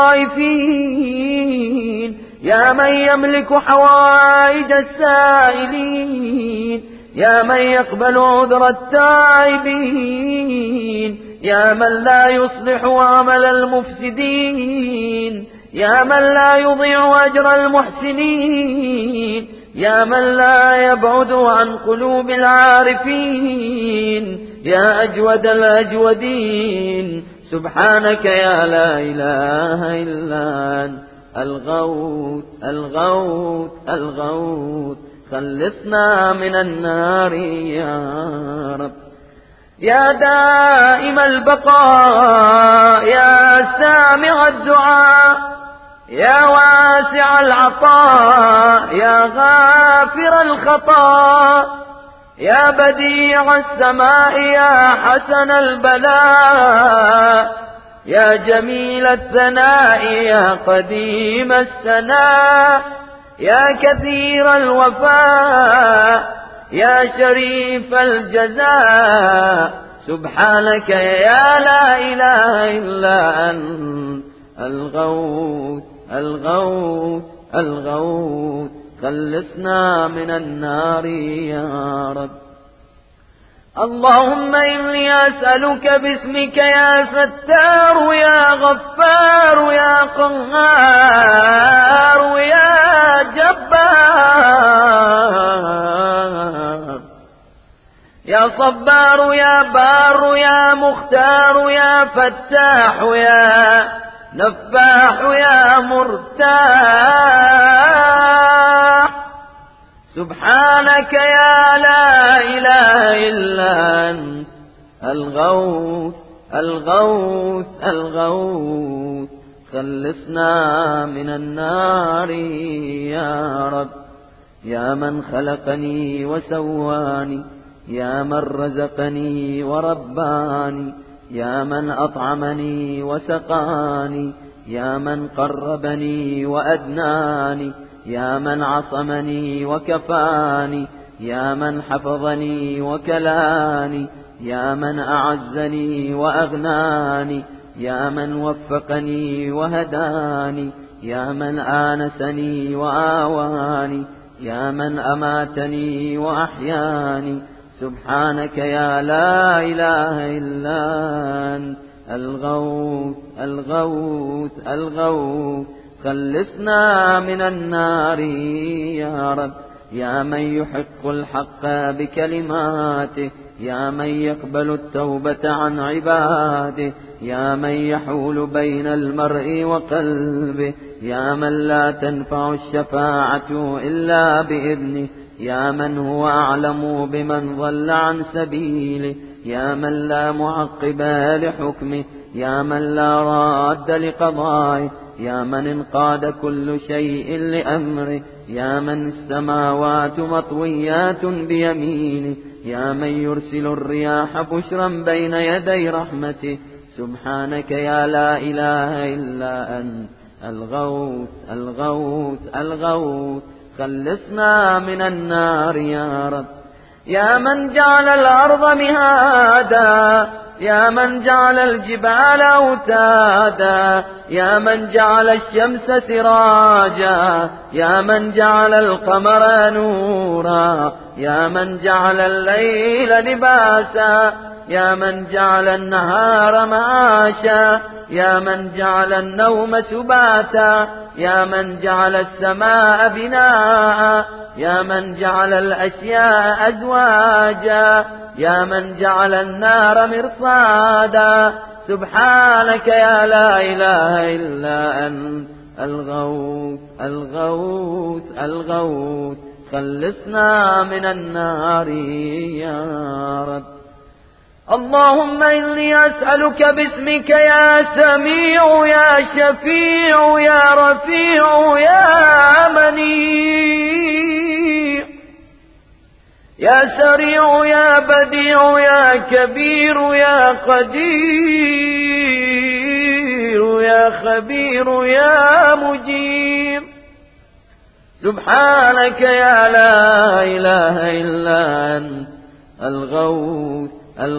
الخائفين، يا من يملك حوائج السائلين، يا من يقبل عذر التائبين، يا من لا يصلح عمل المفسدين، يا من لا يضيع أجر المحسنين، يا من لا يبعد عن قلوب العارفين، يا أجود الأجودين. سبحانك يا لا إله إلا أنت الغوث الغوث الغوث، خلصنا من النار يا رب. يا دائم البقاء، يا سامع الدعاء، يا واسع العطاء، يا غافر الخطا، يا بديع السماء، يا حسن البلاء، يا جميل الثناء، يا قديم السناء، يا كثير الوفاء، يا شريف الجزاء. سبحانك يا لا إله إلا أنت الغوث الغوث الغوث، خلصنا من النار يا رب. اللهم إني أسألك باسمك يا ستار، يا غفار، يا قهار، يا جبار، يا صبار، يا بار، يا مختار، يا فتاح، يا نفاح، يا مرتاح. سبحانك يا لا إله إلا أنت الغوث الغوث الغوث، خلصنا من النار يا رب. يا من خلقني وسواني، يا من رزقني ورباني، يا من أطعمني وسقاني، يا من قربني وأدناني، يا من عصمني وكفاني، يا من حفظني وكلاني، يا من أعزني وأغناني، يا من وفقني وهداني، يا من آنسني وآواني، يا من أماتني وأحياني. سبحانك يا لا إله إلا أنت الغوث الغوث الغوث، خلصنا من النار يا رب. يا من يحق الحق بكلماته، يا من يقبل التوبة عن عباده، يا من يحول بين المرء وقلبه، يا من لا تنفع الشفاعة إلا بإذنه، يا من هو أعلم بمن ضل عن سبيله، يا من لا معقب لحكمه، يا من لا راد لقضائه، يا من انقاد كل شيء لأمره، يا من السماوات مطويات بيمينه، يا من يرسل الرياح بشرا بين يدي رحمته. سبحانك يا لا إله إلا أنت الغوث الغوث الغوث، خلصنا من النار يا رب. يا من جعل الأرض مهادا، يا من جعل الجبال أوتادا، يا من جعل الشمس سراجا، يا من جعل القمر نورا، يا من جعل الليل لباسا، يا من جعل النهار معاشا، يا من جعل النوم سباتا، يا من جعل السماء بناء، يا من جعل الأشياء أزواجا، يا من جعل النار مرصادا. سبحانك يا لا إله إلا أنت الغوث الغوث الغوث، خلصنا من النار يا رب. اللهم إني أسألك باسمك يا سميع يا شفيع يا رفيع يا منيع يا سريع يا بديع يا كبير يا قدير يا خبير يا مجير. سبحانك يا لا إله إلا أنت الغوث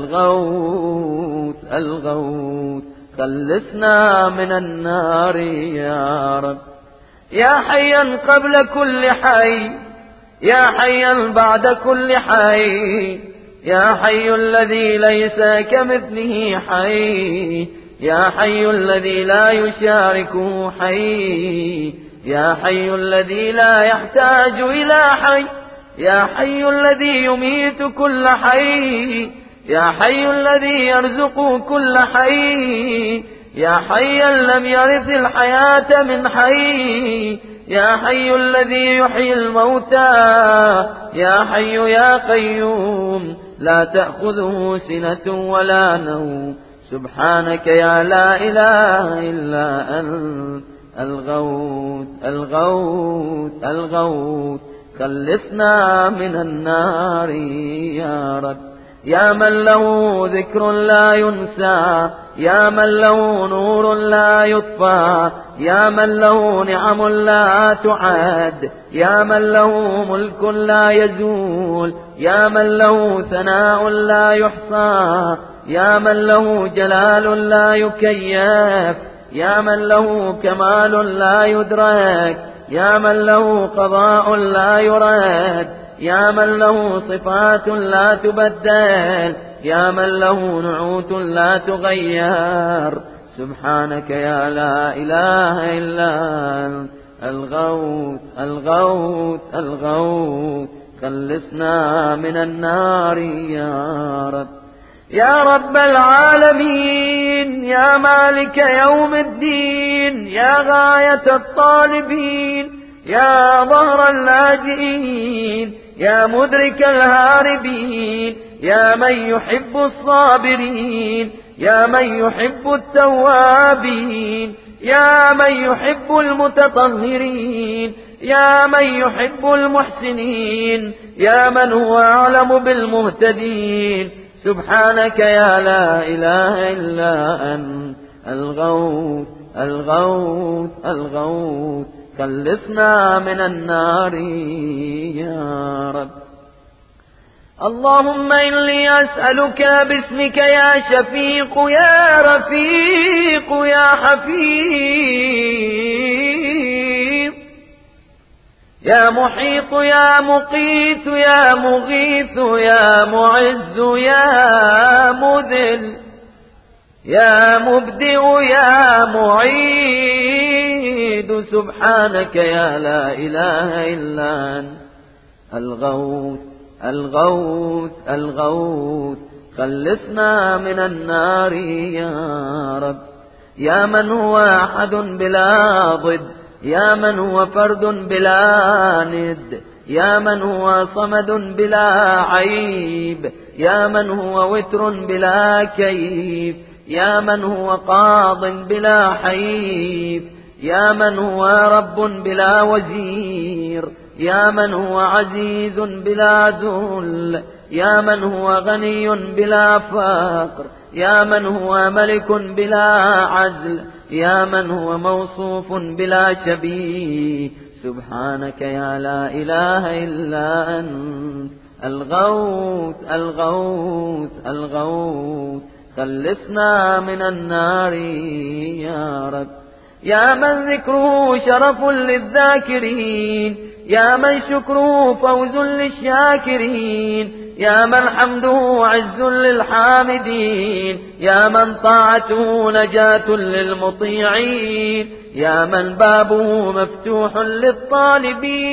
الغوث الغوث، خلصنا من النار يا رب. يا حيا قبل كل حي، يا حيا بعد كل حي، يا حي الذي ليس كمثله حي، يا حي الذي لا يشاركه حي، يا حي الذي لا يحتاج إلى حي، يا حي الذي يميت كل حي، يا حي الذي يرزق كل حي، يا حيا لم يرث الحياة من حي، يا حي الذي يحيي الموتى، يا حي يا قيوم لا تأخذه سنة ولا نوم. سبحانك يا لا إله إلا أنت الغوث الغوث الغوث، خلصنا من النار يا رب. يا من له ذكر لا ينسى، يا من له نور لا يطفى، يا من له نعم لا تعد، يا من له ملك لا يزول، يا من له ثناء لا يحصى، يا من له جلال لا يكيف، يا من له كمال لا يدرك، يا من له قضاء لا يرد، يا من له صفات لا تبدل، يا من له نعوت لا تغير. سبحانك يا لا إله إلا أنت الغوث الغوث الغوث، خلصنا من النار يا رب. يا رب العالمين، يا مالك يوم الدين، يا غاية الطالبين، يا ظهر اللاجئين، يا مدرك الهاربين، يا من يحب الصابرين، يا من يحب التوابين، يا من يحب المتطهرين، يا من يحب المحسنين، يا من هو أعلم بالمهتدين. سبحانك يا لا إله إلا أنت الغوث الغوث الغوث، خلصنا من النار يا رب. اللهم إني أسألك باسمك يا شفيق يا رفيق يا حفيظ، يا محيط يا مقيت يا مغيث يا معز يا مذل، يا مبدئ يا معيد. سبحانك يا لا إله إلا أنت الغوث الغوث الغوث، خلصنا من النار يا رب. يا من هو أحد بلا ضد، يا من هو فرد بلا ند، يا من هو صمد بلا عيب، يا من هو وتر بلا كيف، يا من هو قاض بلا حيف، يا من هو رب بلا وزير، يا من هو عزيز بلا ذل، يا من هو غني بلا فقر، يا من هو ملك بلا عدل، يا من هو موصوف بلا شبيه. سبحانك يا لا إله إلا أنت الغوث الغوث الغوث، خلصنا من النار يا رب. يا من ذكره شرف للذاكرين، يا من شكره فوز للشاكرين، يا من حمده عز للحامدين، يا من طاعته نجاة للمطيعين، يا من بابه مفتوح للطالبين،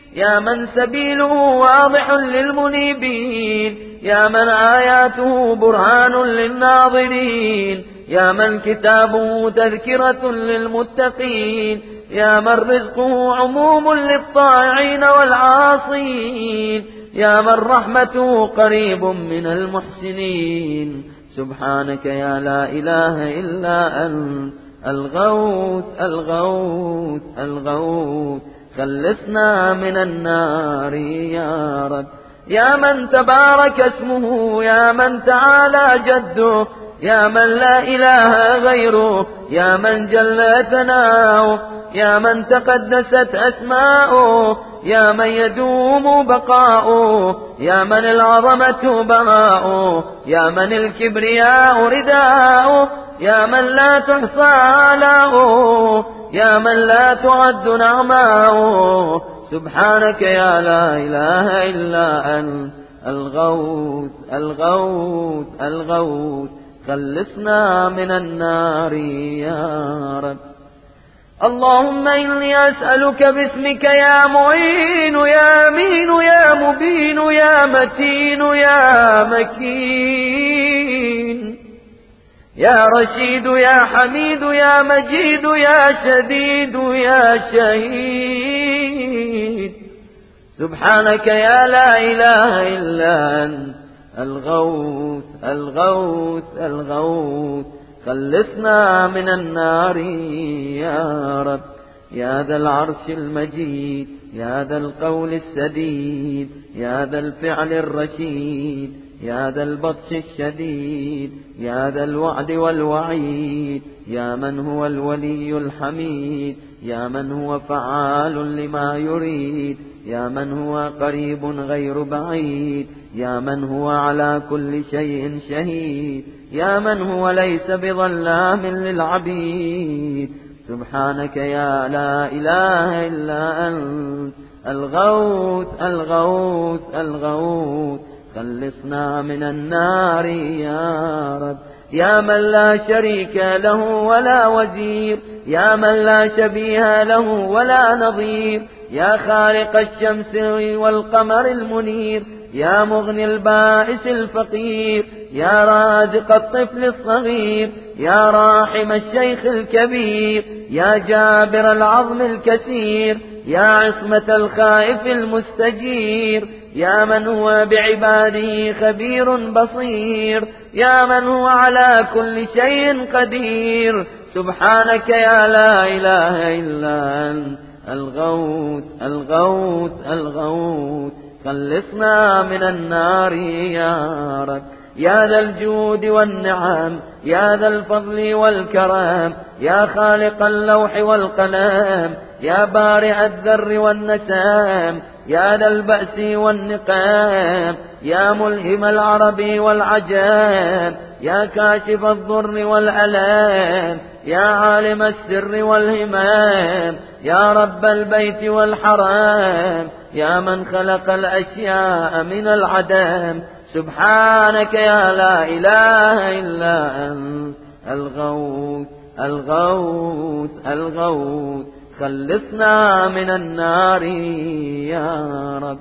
يا من سبيله واضح للمنيبين، يا من آياته برهان للناظرين، يا من كتابه تذكرة للمتقين، يا من رزقه عموم للطائعين والعاصين، يا من رحمته قريب من المحسنين. سبحانك يا لا إله إلا أنت الغوث الغوث الغوث، خلصنا من النار يا رب. يا من تبارك اسمه، يا من تعالى جده، يا من لا إله غيره، يا من جل ثناؤه، يا من تقدست أسماؤه، يا من يدوم بقاؤه، يا من العظمة بهاؤه، يا من الكبرياء رداؤه، يا من لا تحصى آلاؤه، يا من لا تعد نعماؤه. سبحانك يا لا إله إلا أنت الغوث الغوث الغوث، خلصنا من النار يا رب. اللهم إني أسألك باسمك يا معين يا أمين يا مبين يا متين يا مكين، يا رشيد يا حميد يا مجيد يا شديد يا شهيد. سبحانك يا لا إله إلا أنت الغوث الغوث الغوث، خلصنا من النار يا رب. يا ذا العرش المجيد، يا ذا القول السديد، يا ذا الفعل الرشيد، يا ذا البطش الشديد، يا ذا الوعد والوعيد، يا من هو الولي الحميد، يا من هو فعال لما يريد، يا من هو قريب غير بعيد، يا من هو على كل شيء شهيد، يا من هو ليس بظلام للعبيد. سبحانك يا لا إله إلا أنت الغوث الغوث الغوث، خلصنا من النار يا رب. يا من لا شريك له ولا وزير، يا من لا شبيه له ولا نظير، يا خالق الشمس والقمر المنير، يا مغني البائس الفقير، يا رازق الطفل الصغير، يا راحم الشيخ الكبير، يا جابر العظم الكسير، يا عصمة الخائف المستجير، يا من هو بعباده خبير بصير، يا من هو على كل شيء قدير. سبحانك يا لا إله إلا أنت الغوث الغوث الغوث، خلصنا من النار يا رب. يا ذا الجود والنعم، يا ذا الفضل والكرم، يا خالق اللوح والقلم، يا بارئ الذر والنسام، يا ذا البأس والنقام، يا ملهم العرب والعجام، يا كاشف الضر والألام، يا عالم السر والهمام، يا رب البيت والحرام، يا من خلق الأشياء من العدم. سبحانك يا لا إله إلا أنت الغوث الغوث الغوث، خلصنا من النار يا رب.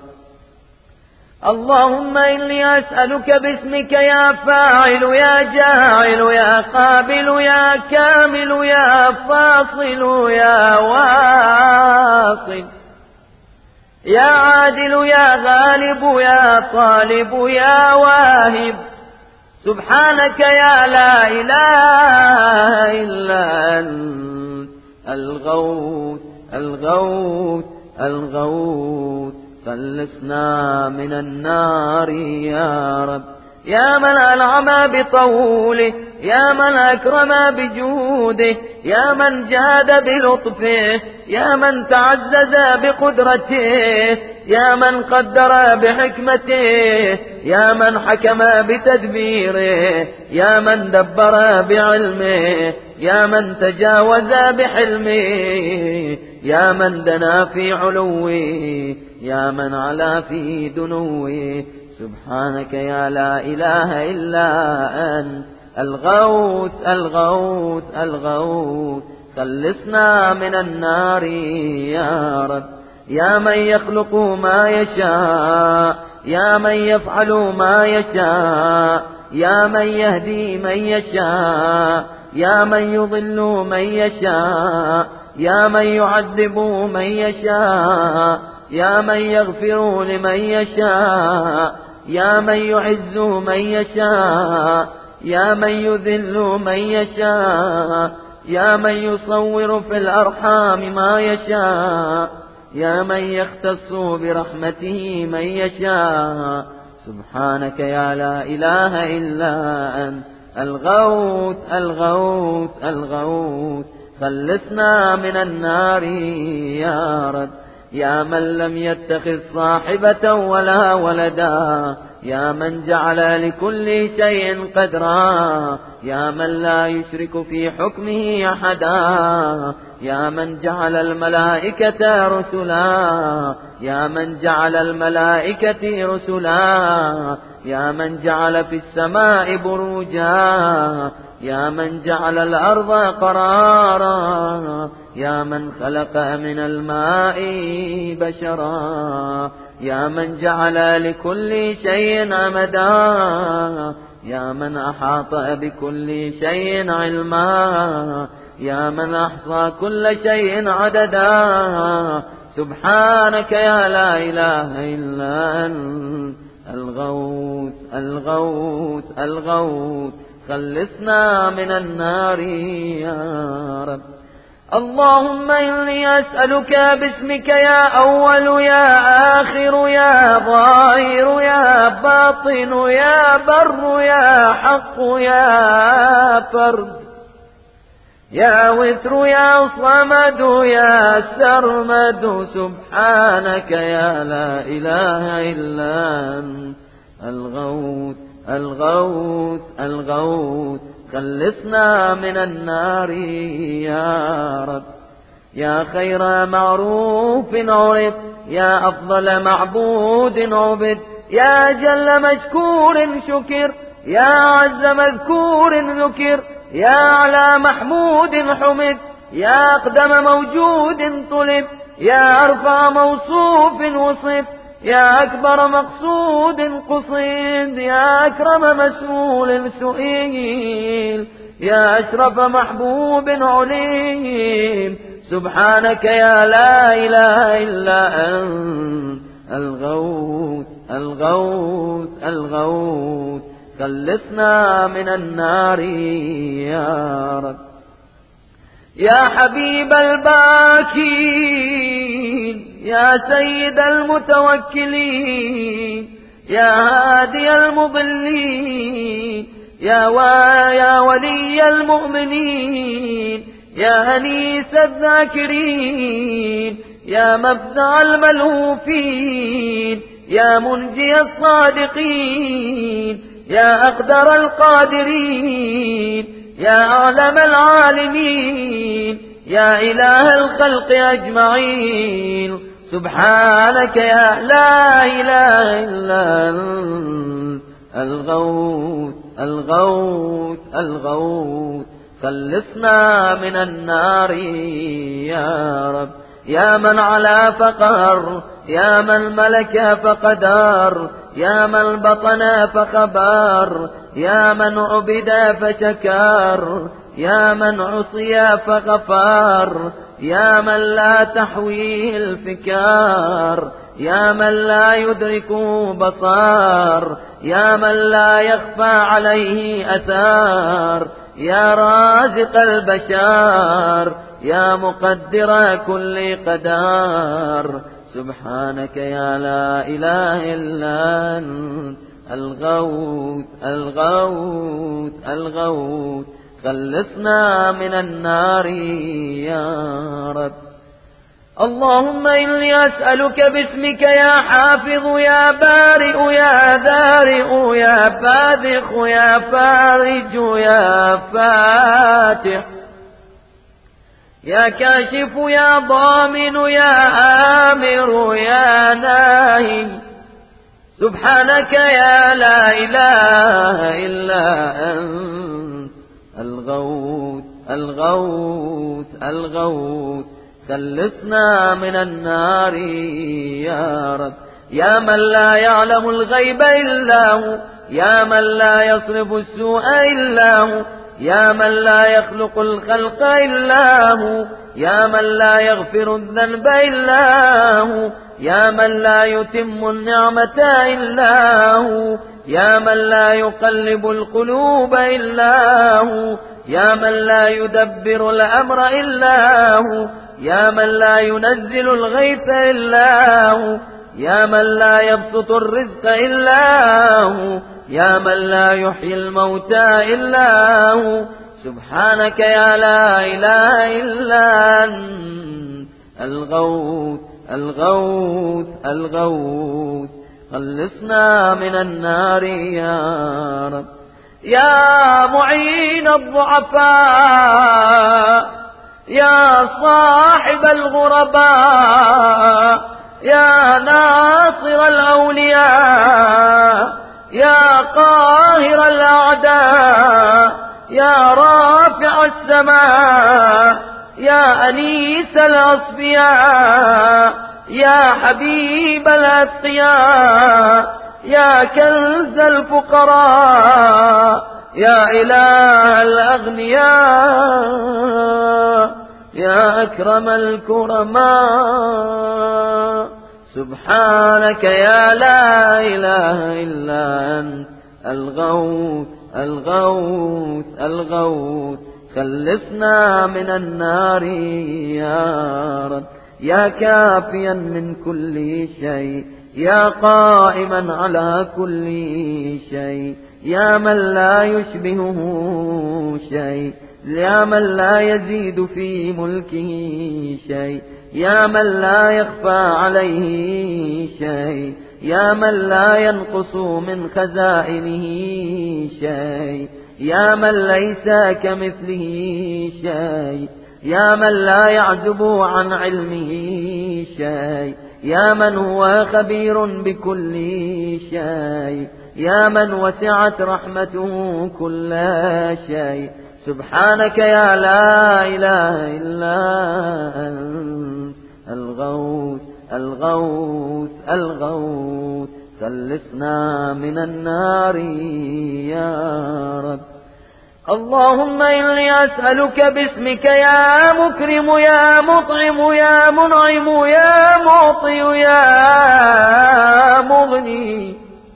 اللهم إني أسألك باسمك يا فاعل يا جاعل يا قابل يا كامل يا فاصل يا واصل، يا عادل يا غالب يا طالب يا واهب. سبحانك يا لا إله إلا أنت الغوث الغوث الغوث، خلصنا من النار يا رب. يا من أنعم بطوله، يا من أكرم بجوده، يا من جاد بلطفه، يا من تعزز بقدرته، يا من قدر بحكمته، يا من حكم بتدبيره، يا من دبر بعلمه، يا من تجاوز بحلمه، يا من دنا في علوه، يا من علا في دنوه. سبحانك يا لا إله إلا أنت الغوث الغوث الغوث، خلصنا من النار يا رب. يا من يخلق ما يشاء، يا من يفعل ما يشاء، يا من يهدي من يشاء، يا من يضل من يشاء، يا من يعذب من يشاء، يا من يغفر لمن يشاء، يا من يعز من يشاء، يا من يذل من يشاء، يا من يصور في الأرحام ما يشاء، يا من يختص برحمته من يشاء. سبحانك يا لا إله إلا أنت الغوث الغوث الغوث، خلصنا من النار يا رب. يا من لم يتخذ صاحبة ولا ولدا، يا من جعل لكل شيء قدرا، يا من لا يشرك في حكمه أحدا، يا من جعل الملائكة رسلا، يا من جعل الملائكة رسلا، يا من جعل في السماء بروجا، يا من جعل الأرض قرارا، يا من خلق من الماء بشرا، يا من جعل لكل شيء عمدا، يا من أحاط بكل شيء علما، يا من أحصى كل شيء عددا. سبحانك يا لا إله إلا أنت الغوث الغوث الغوث، خلصنا من النار يا رب. اللهم إني أسألك باسمك يا أول يا آخر يا ظاهر يا باطن يا بر يا حق يا فرد يا وتر يا صمد يا سرمد، سبحانك يا لا إله إلا أنت الغوث الغوث الغوث، خلصنا من النار يا رب. يا خير معروف عرف، يا أفضل معبود عبد، يا جل مشكور شكر، يا عز مذكور ذكر، يا أعلى محمود حمد، يا أقدم موجود طلب، يا أرفع موصوف وصف، يا أكبر مقصود قصيد، يا أكرم مسؤول سئيل، يا أشرف محبوب عليم. سبحانك يا لا إله إلا أنت الغوث الغوث الغوث، خلصنا من النار يا رب. يا حبيب الباكين، يا سيد المتوكلين، يا هادي المضلين، يا ولي المؤمنين، يا أنيس الذاكرين، يا مبدع الملهوفين، يا منجي الصادقين، يا أقدر القادرين، يا أعلم العالمين، يا إله الخلق أجمعين. سبحانك يا لا إله إلا أنت الغوث الغوث الغوث، خلصنا من النار يا رب. يا من علا فقهر، يا من ملك فقدر، يا من بطن فخبر، يا من عبد فشكر، يا من عصي فغفر، يا من لا تحويه الفكار، يا من لا يدرك بصار، يا من لا يخفى عليه أثار، يا رازق البشر، يا مقدر كل قدر. سبحانك يا لا إله إلا أنت الغوث الغوث الغوث، خلصنا من النار يا رب. اللهم إني أسألك باسمك يا حافظ يا بارئ يا ذارئ يا فاذخ يا فارج يا فاتح، يا كاشف يا ضامن يا آمر يا ناهي. سبحانك يا لا إله إلا أنت الغوث الغوث الغوث، خلصنا من النار يا رب. يا من لا يعلم الغيب إلا هو، يا من لا يصرف السوء إلا هو، يا من لا يخلق الخلق إلا هو، يا من لا يغفر الذنب إلا هو، يا من لا يتم النعمة إلا هو، يا من لا يقلب القلوب إلا هو، يا من لا يدبر الأمر إلا هو، يا من لا ينزل الغيث إلا هو، يا من لا يبسط الرزق إلا هو، يا من لا يحيي الموتى إلا هو. سبحانك يا لا إله إلا أنت الغوث الغوث الغوث. خلصنا من النار يا رب. يا معين الضعفاء، يا صاحب الغرباء، يا ناصر الأولياء، يا قاهر الأعداء، يا رافع السماء، يا أنيس الأصفياء، يا حبيب الأتقياء، يا كنز الفقراء، يا إله الأغنياء، يا أكرم الكرماء. سبحانك يا لا إله إلا أنت الغوث الغوث الغوث. خلصنا من النار يا رب. يا كافيا من كل شيء، يا قائما على كل شيء، يا من لا يشبهه شيء، يا من لا يزيد في ملكه شيء، يا من لا يخفى عليه شيء، يا من لا ينقص من خزائنه شيء، يا من ليس كمثله شيء، يا من لا يعزب عن علمه شيء، يا من هو خبير بكل شيء، يا من وسعت رحمته كل شيء. سبحانك يا لا إله إلا أنت الغوث الغوث الغوث. خلصنا من النار يا رب. اللهم إني أسألك باسمك يا مكرم يا مطعم يا منعم يا معطي يا مغني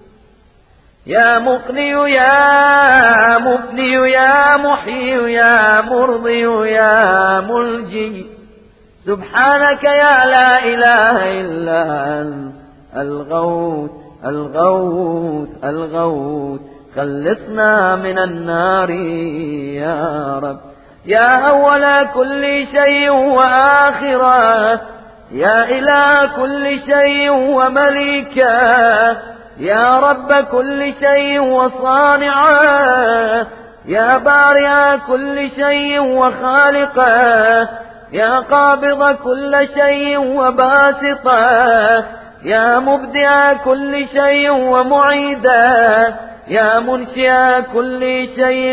يا مقني يا مفني يا محيي يا مرضي يا ملجي. سبحانك يا لا إله إلا أنت الغوث الغوث الغوث. خلصنا من النار يا رب. يا أول كل شيء وآخره، يا إله كل شيء ومليكه، يا رب كل شيء وصانعه، يا بارئ كل شيء وخالقه، يا قابض كل شيء وباسطه، يا مبدئ كل شيء ومعيده، يا منشئ كل شيء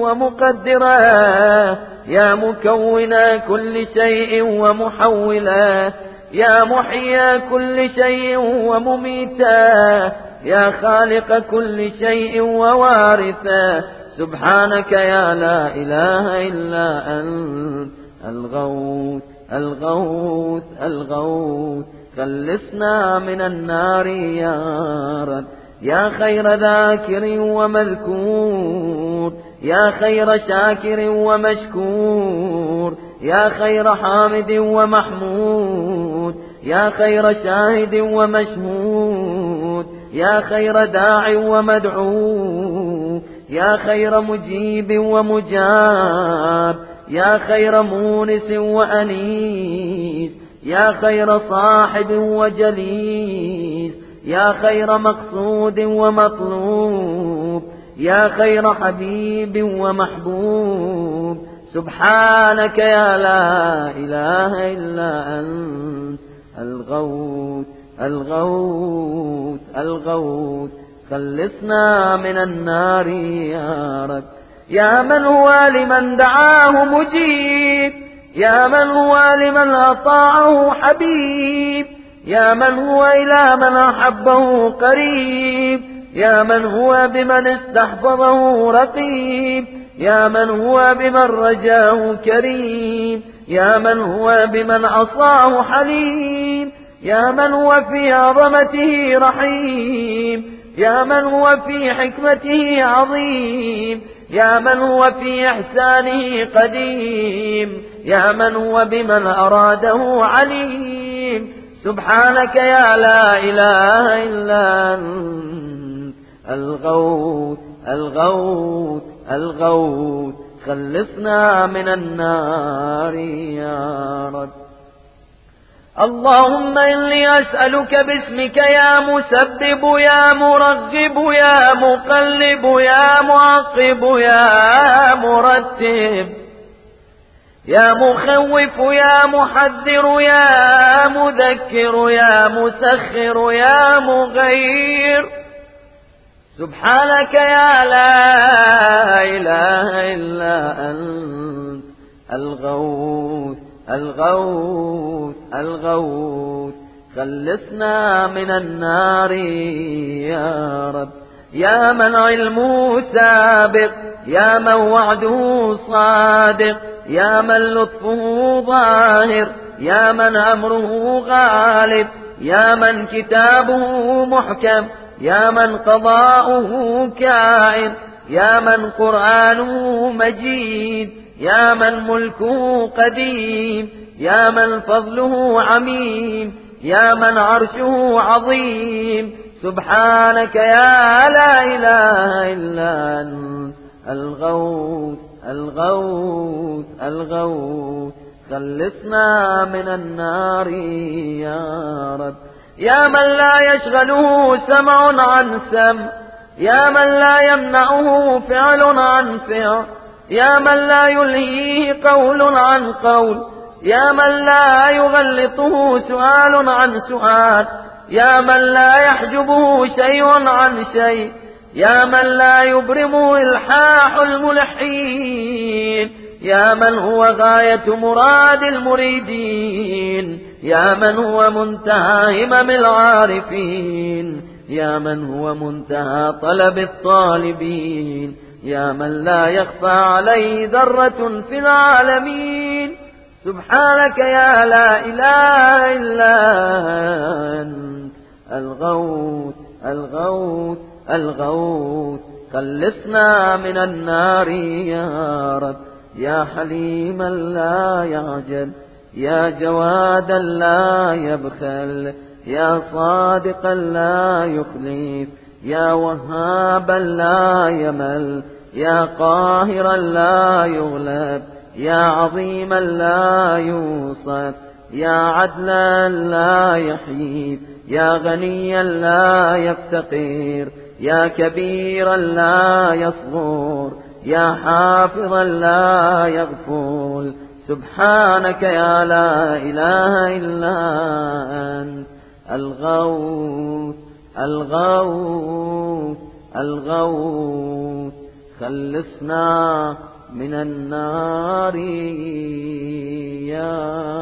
ومقدره، يا مكون كل شيء ومحوله، يا محيي كل شيء ومميته، يا خالق كل شيء ووارثه. سبحانك يا لا إله إلا أنت الغوث الغوث الغوث. خلصنا من النار يا رب. يا خير ذاكر ومذكور، يا خير شاكر ومشكور، يا خير حامد ومحمود، يا خير شاهد ومشهود، يا خير داع ومدعو، يا خير مجيب ومجاب، يا خير مونس وأنيس، يا خير صاحب وجليس، يا خير مقصود ومطلوب، يا خير حبيب ومحبوب. سبحانك يا لا إله إلا أنت الغوث الغوث الغوث. خلصنا من النار يا رب. يا من هو لمن دعاه مجيب، يا من هو لمن أطاعه حبيب، يا من هو إلى من أحبه قريب، يا من هو بمن استحفظه رقيب، يا من هو بمن رجاه كريم، يا من هو بمن عصاه حليم، يا من هو في عظمته رحيم، يا من هو في حكمته عظيم، يا من هو في إحسانه قديم، يا من هو بمن أراده عليم. سبحانك يا لا إله إلا أنت الغوث الغوث الغوث، خلصنا من النار يا رب. اللهم إني أسألك باسمك يا مسبب يا مرغب يا مقلب يا معقب يا مرتب يا مخوف يا محذر يا مذكر يا مسخر يا مغير. سبحانك يا لا إله إلا أنت الغوث الغوث الغوث، خلصنا من النار يا رب. يا من علمه سابق، يا من وعده صادق، يا من لطفه ظاهر، يا من أمره غالب، يا من كتابه محكم، يا من قضاؤه كائن، يا من قرآنه مجيد، يا من ملكه قديم، يا من فضله عميم، يا من عرشه عظيم. سبحانك يا لا إله إلا أنت الغوث الغوث الغوث، خلصنا من النار يا رب. يا من لا يشغله سمع عن سمع، يا من لا يمنعه فعل عن فعل، يا من لا يلهيه قول عن قول، يا من لا يغلطه سؤال عن سؤال، يا من لا يحجبه شيء عن شيء، يا من لا يبرمه إلحاح الملحين، يا من هو غاية مراد المريدين، يا من هو منتهى همم العارفين، يا من هو منتهى طلب الطالبين، يا من لا يخفى عليه ذرة في العالمين. سبحانك يا لا إله إلا أنت الغوث الغوث الغوث، خلصنا من النار يا رب. يا حليما لا يعجل، يا جوادا لا يبخل، يا صادقا لا يخلف، يا وهابا لا يمل، يا قاهرا لا يغلب، يا عظيما لا يوصف، يا عدلا لا يحيف، يا غنيا لا يفتقر، يا كبيرا لا يصغر، يا حافظا لا يغفل. سبحانك يا لا إله إلا أنت الغوث الغوث الغوث، خلصنا من النار يا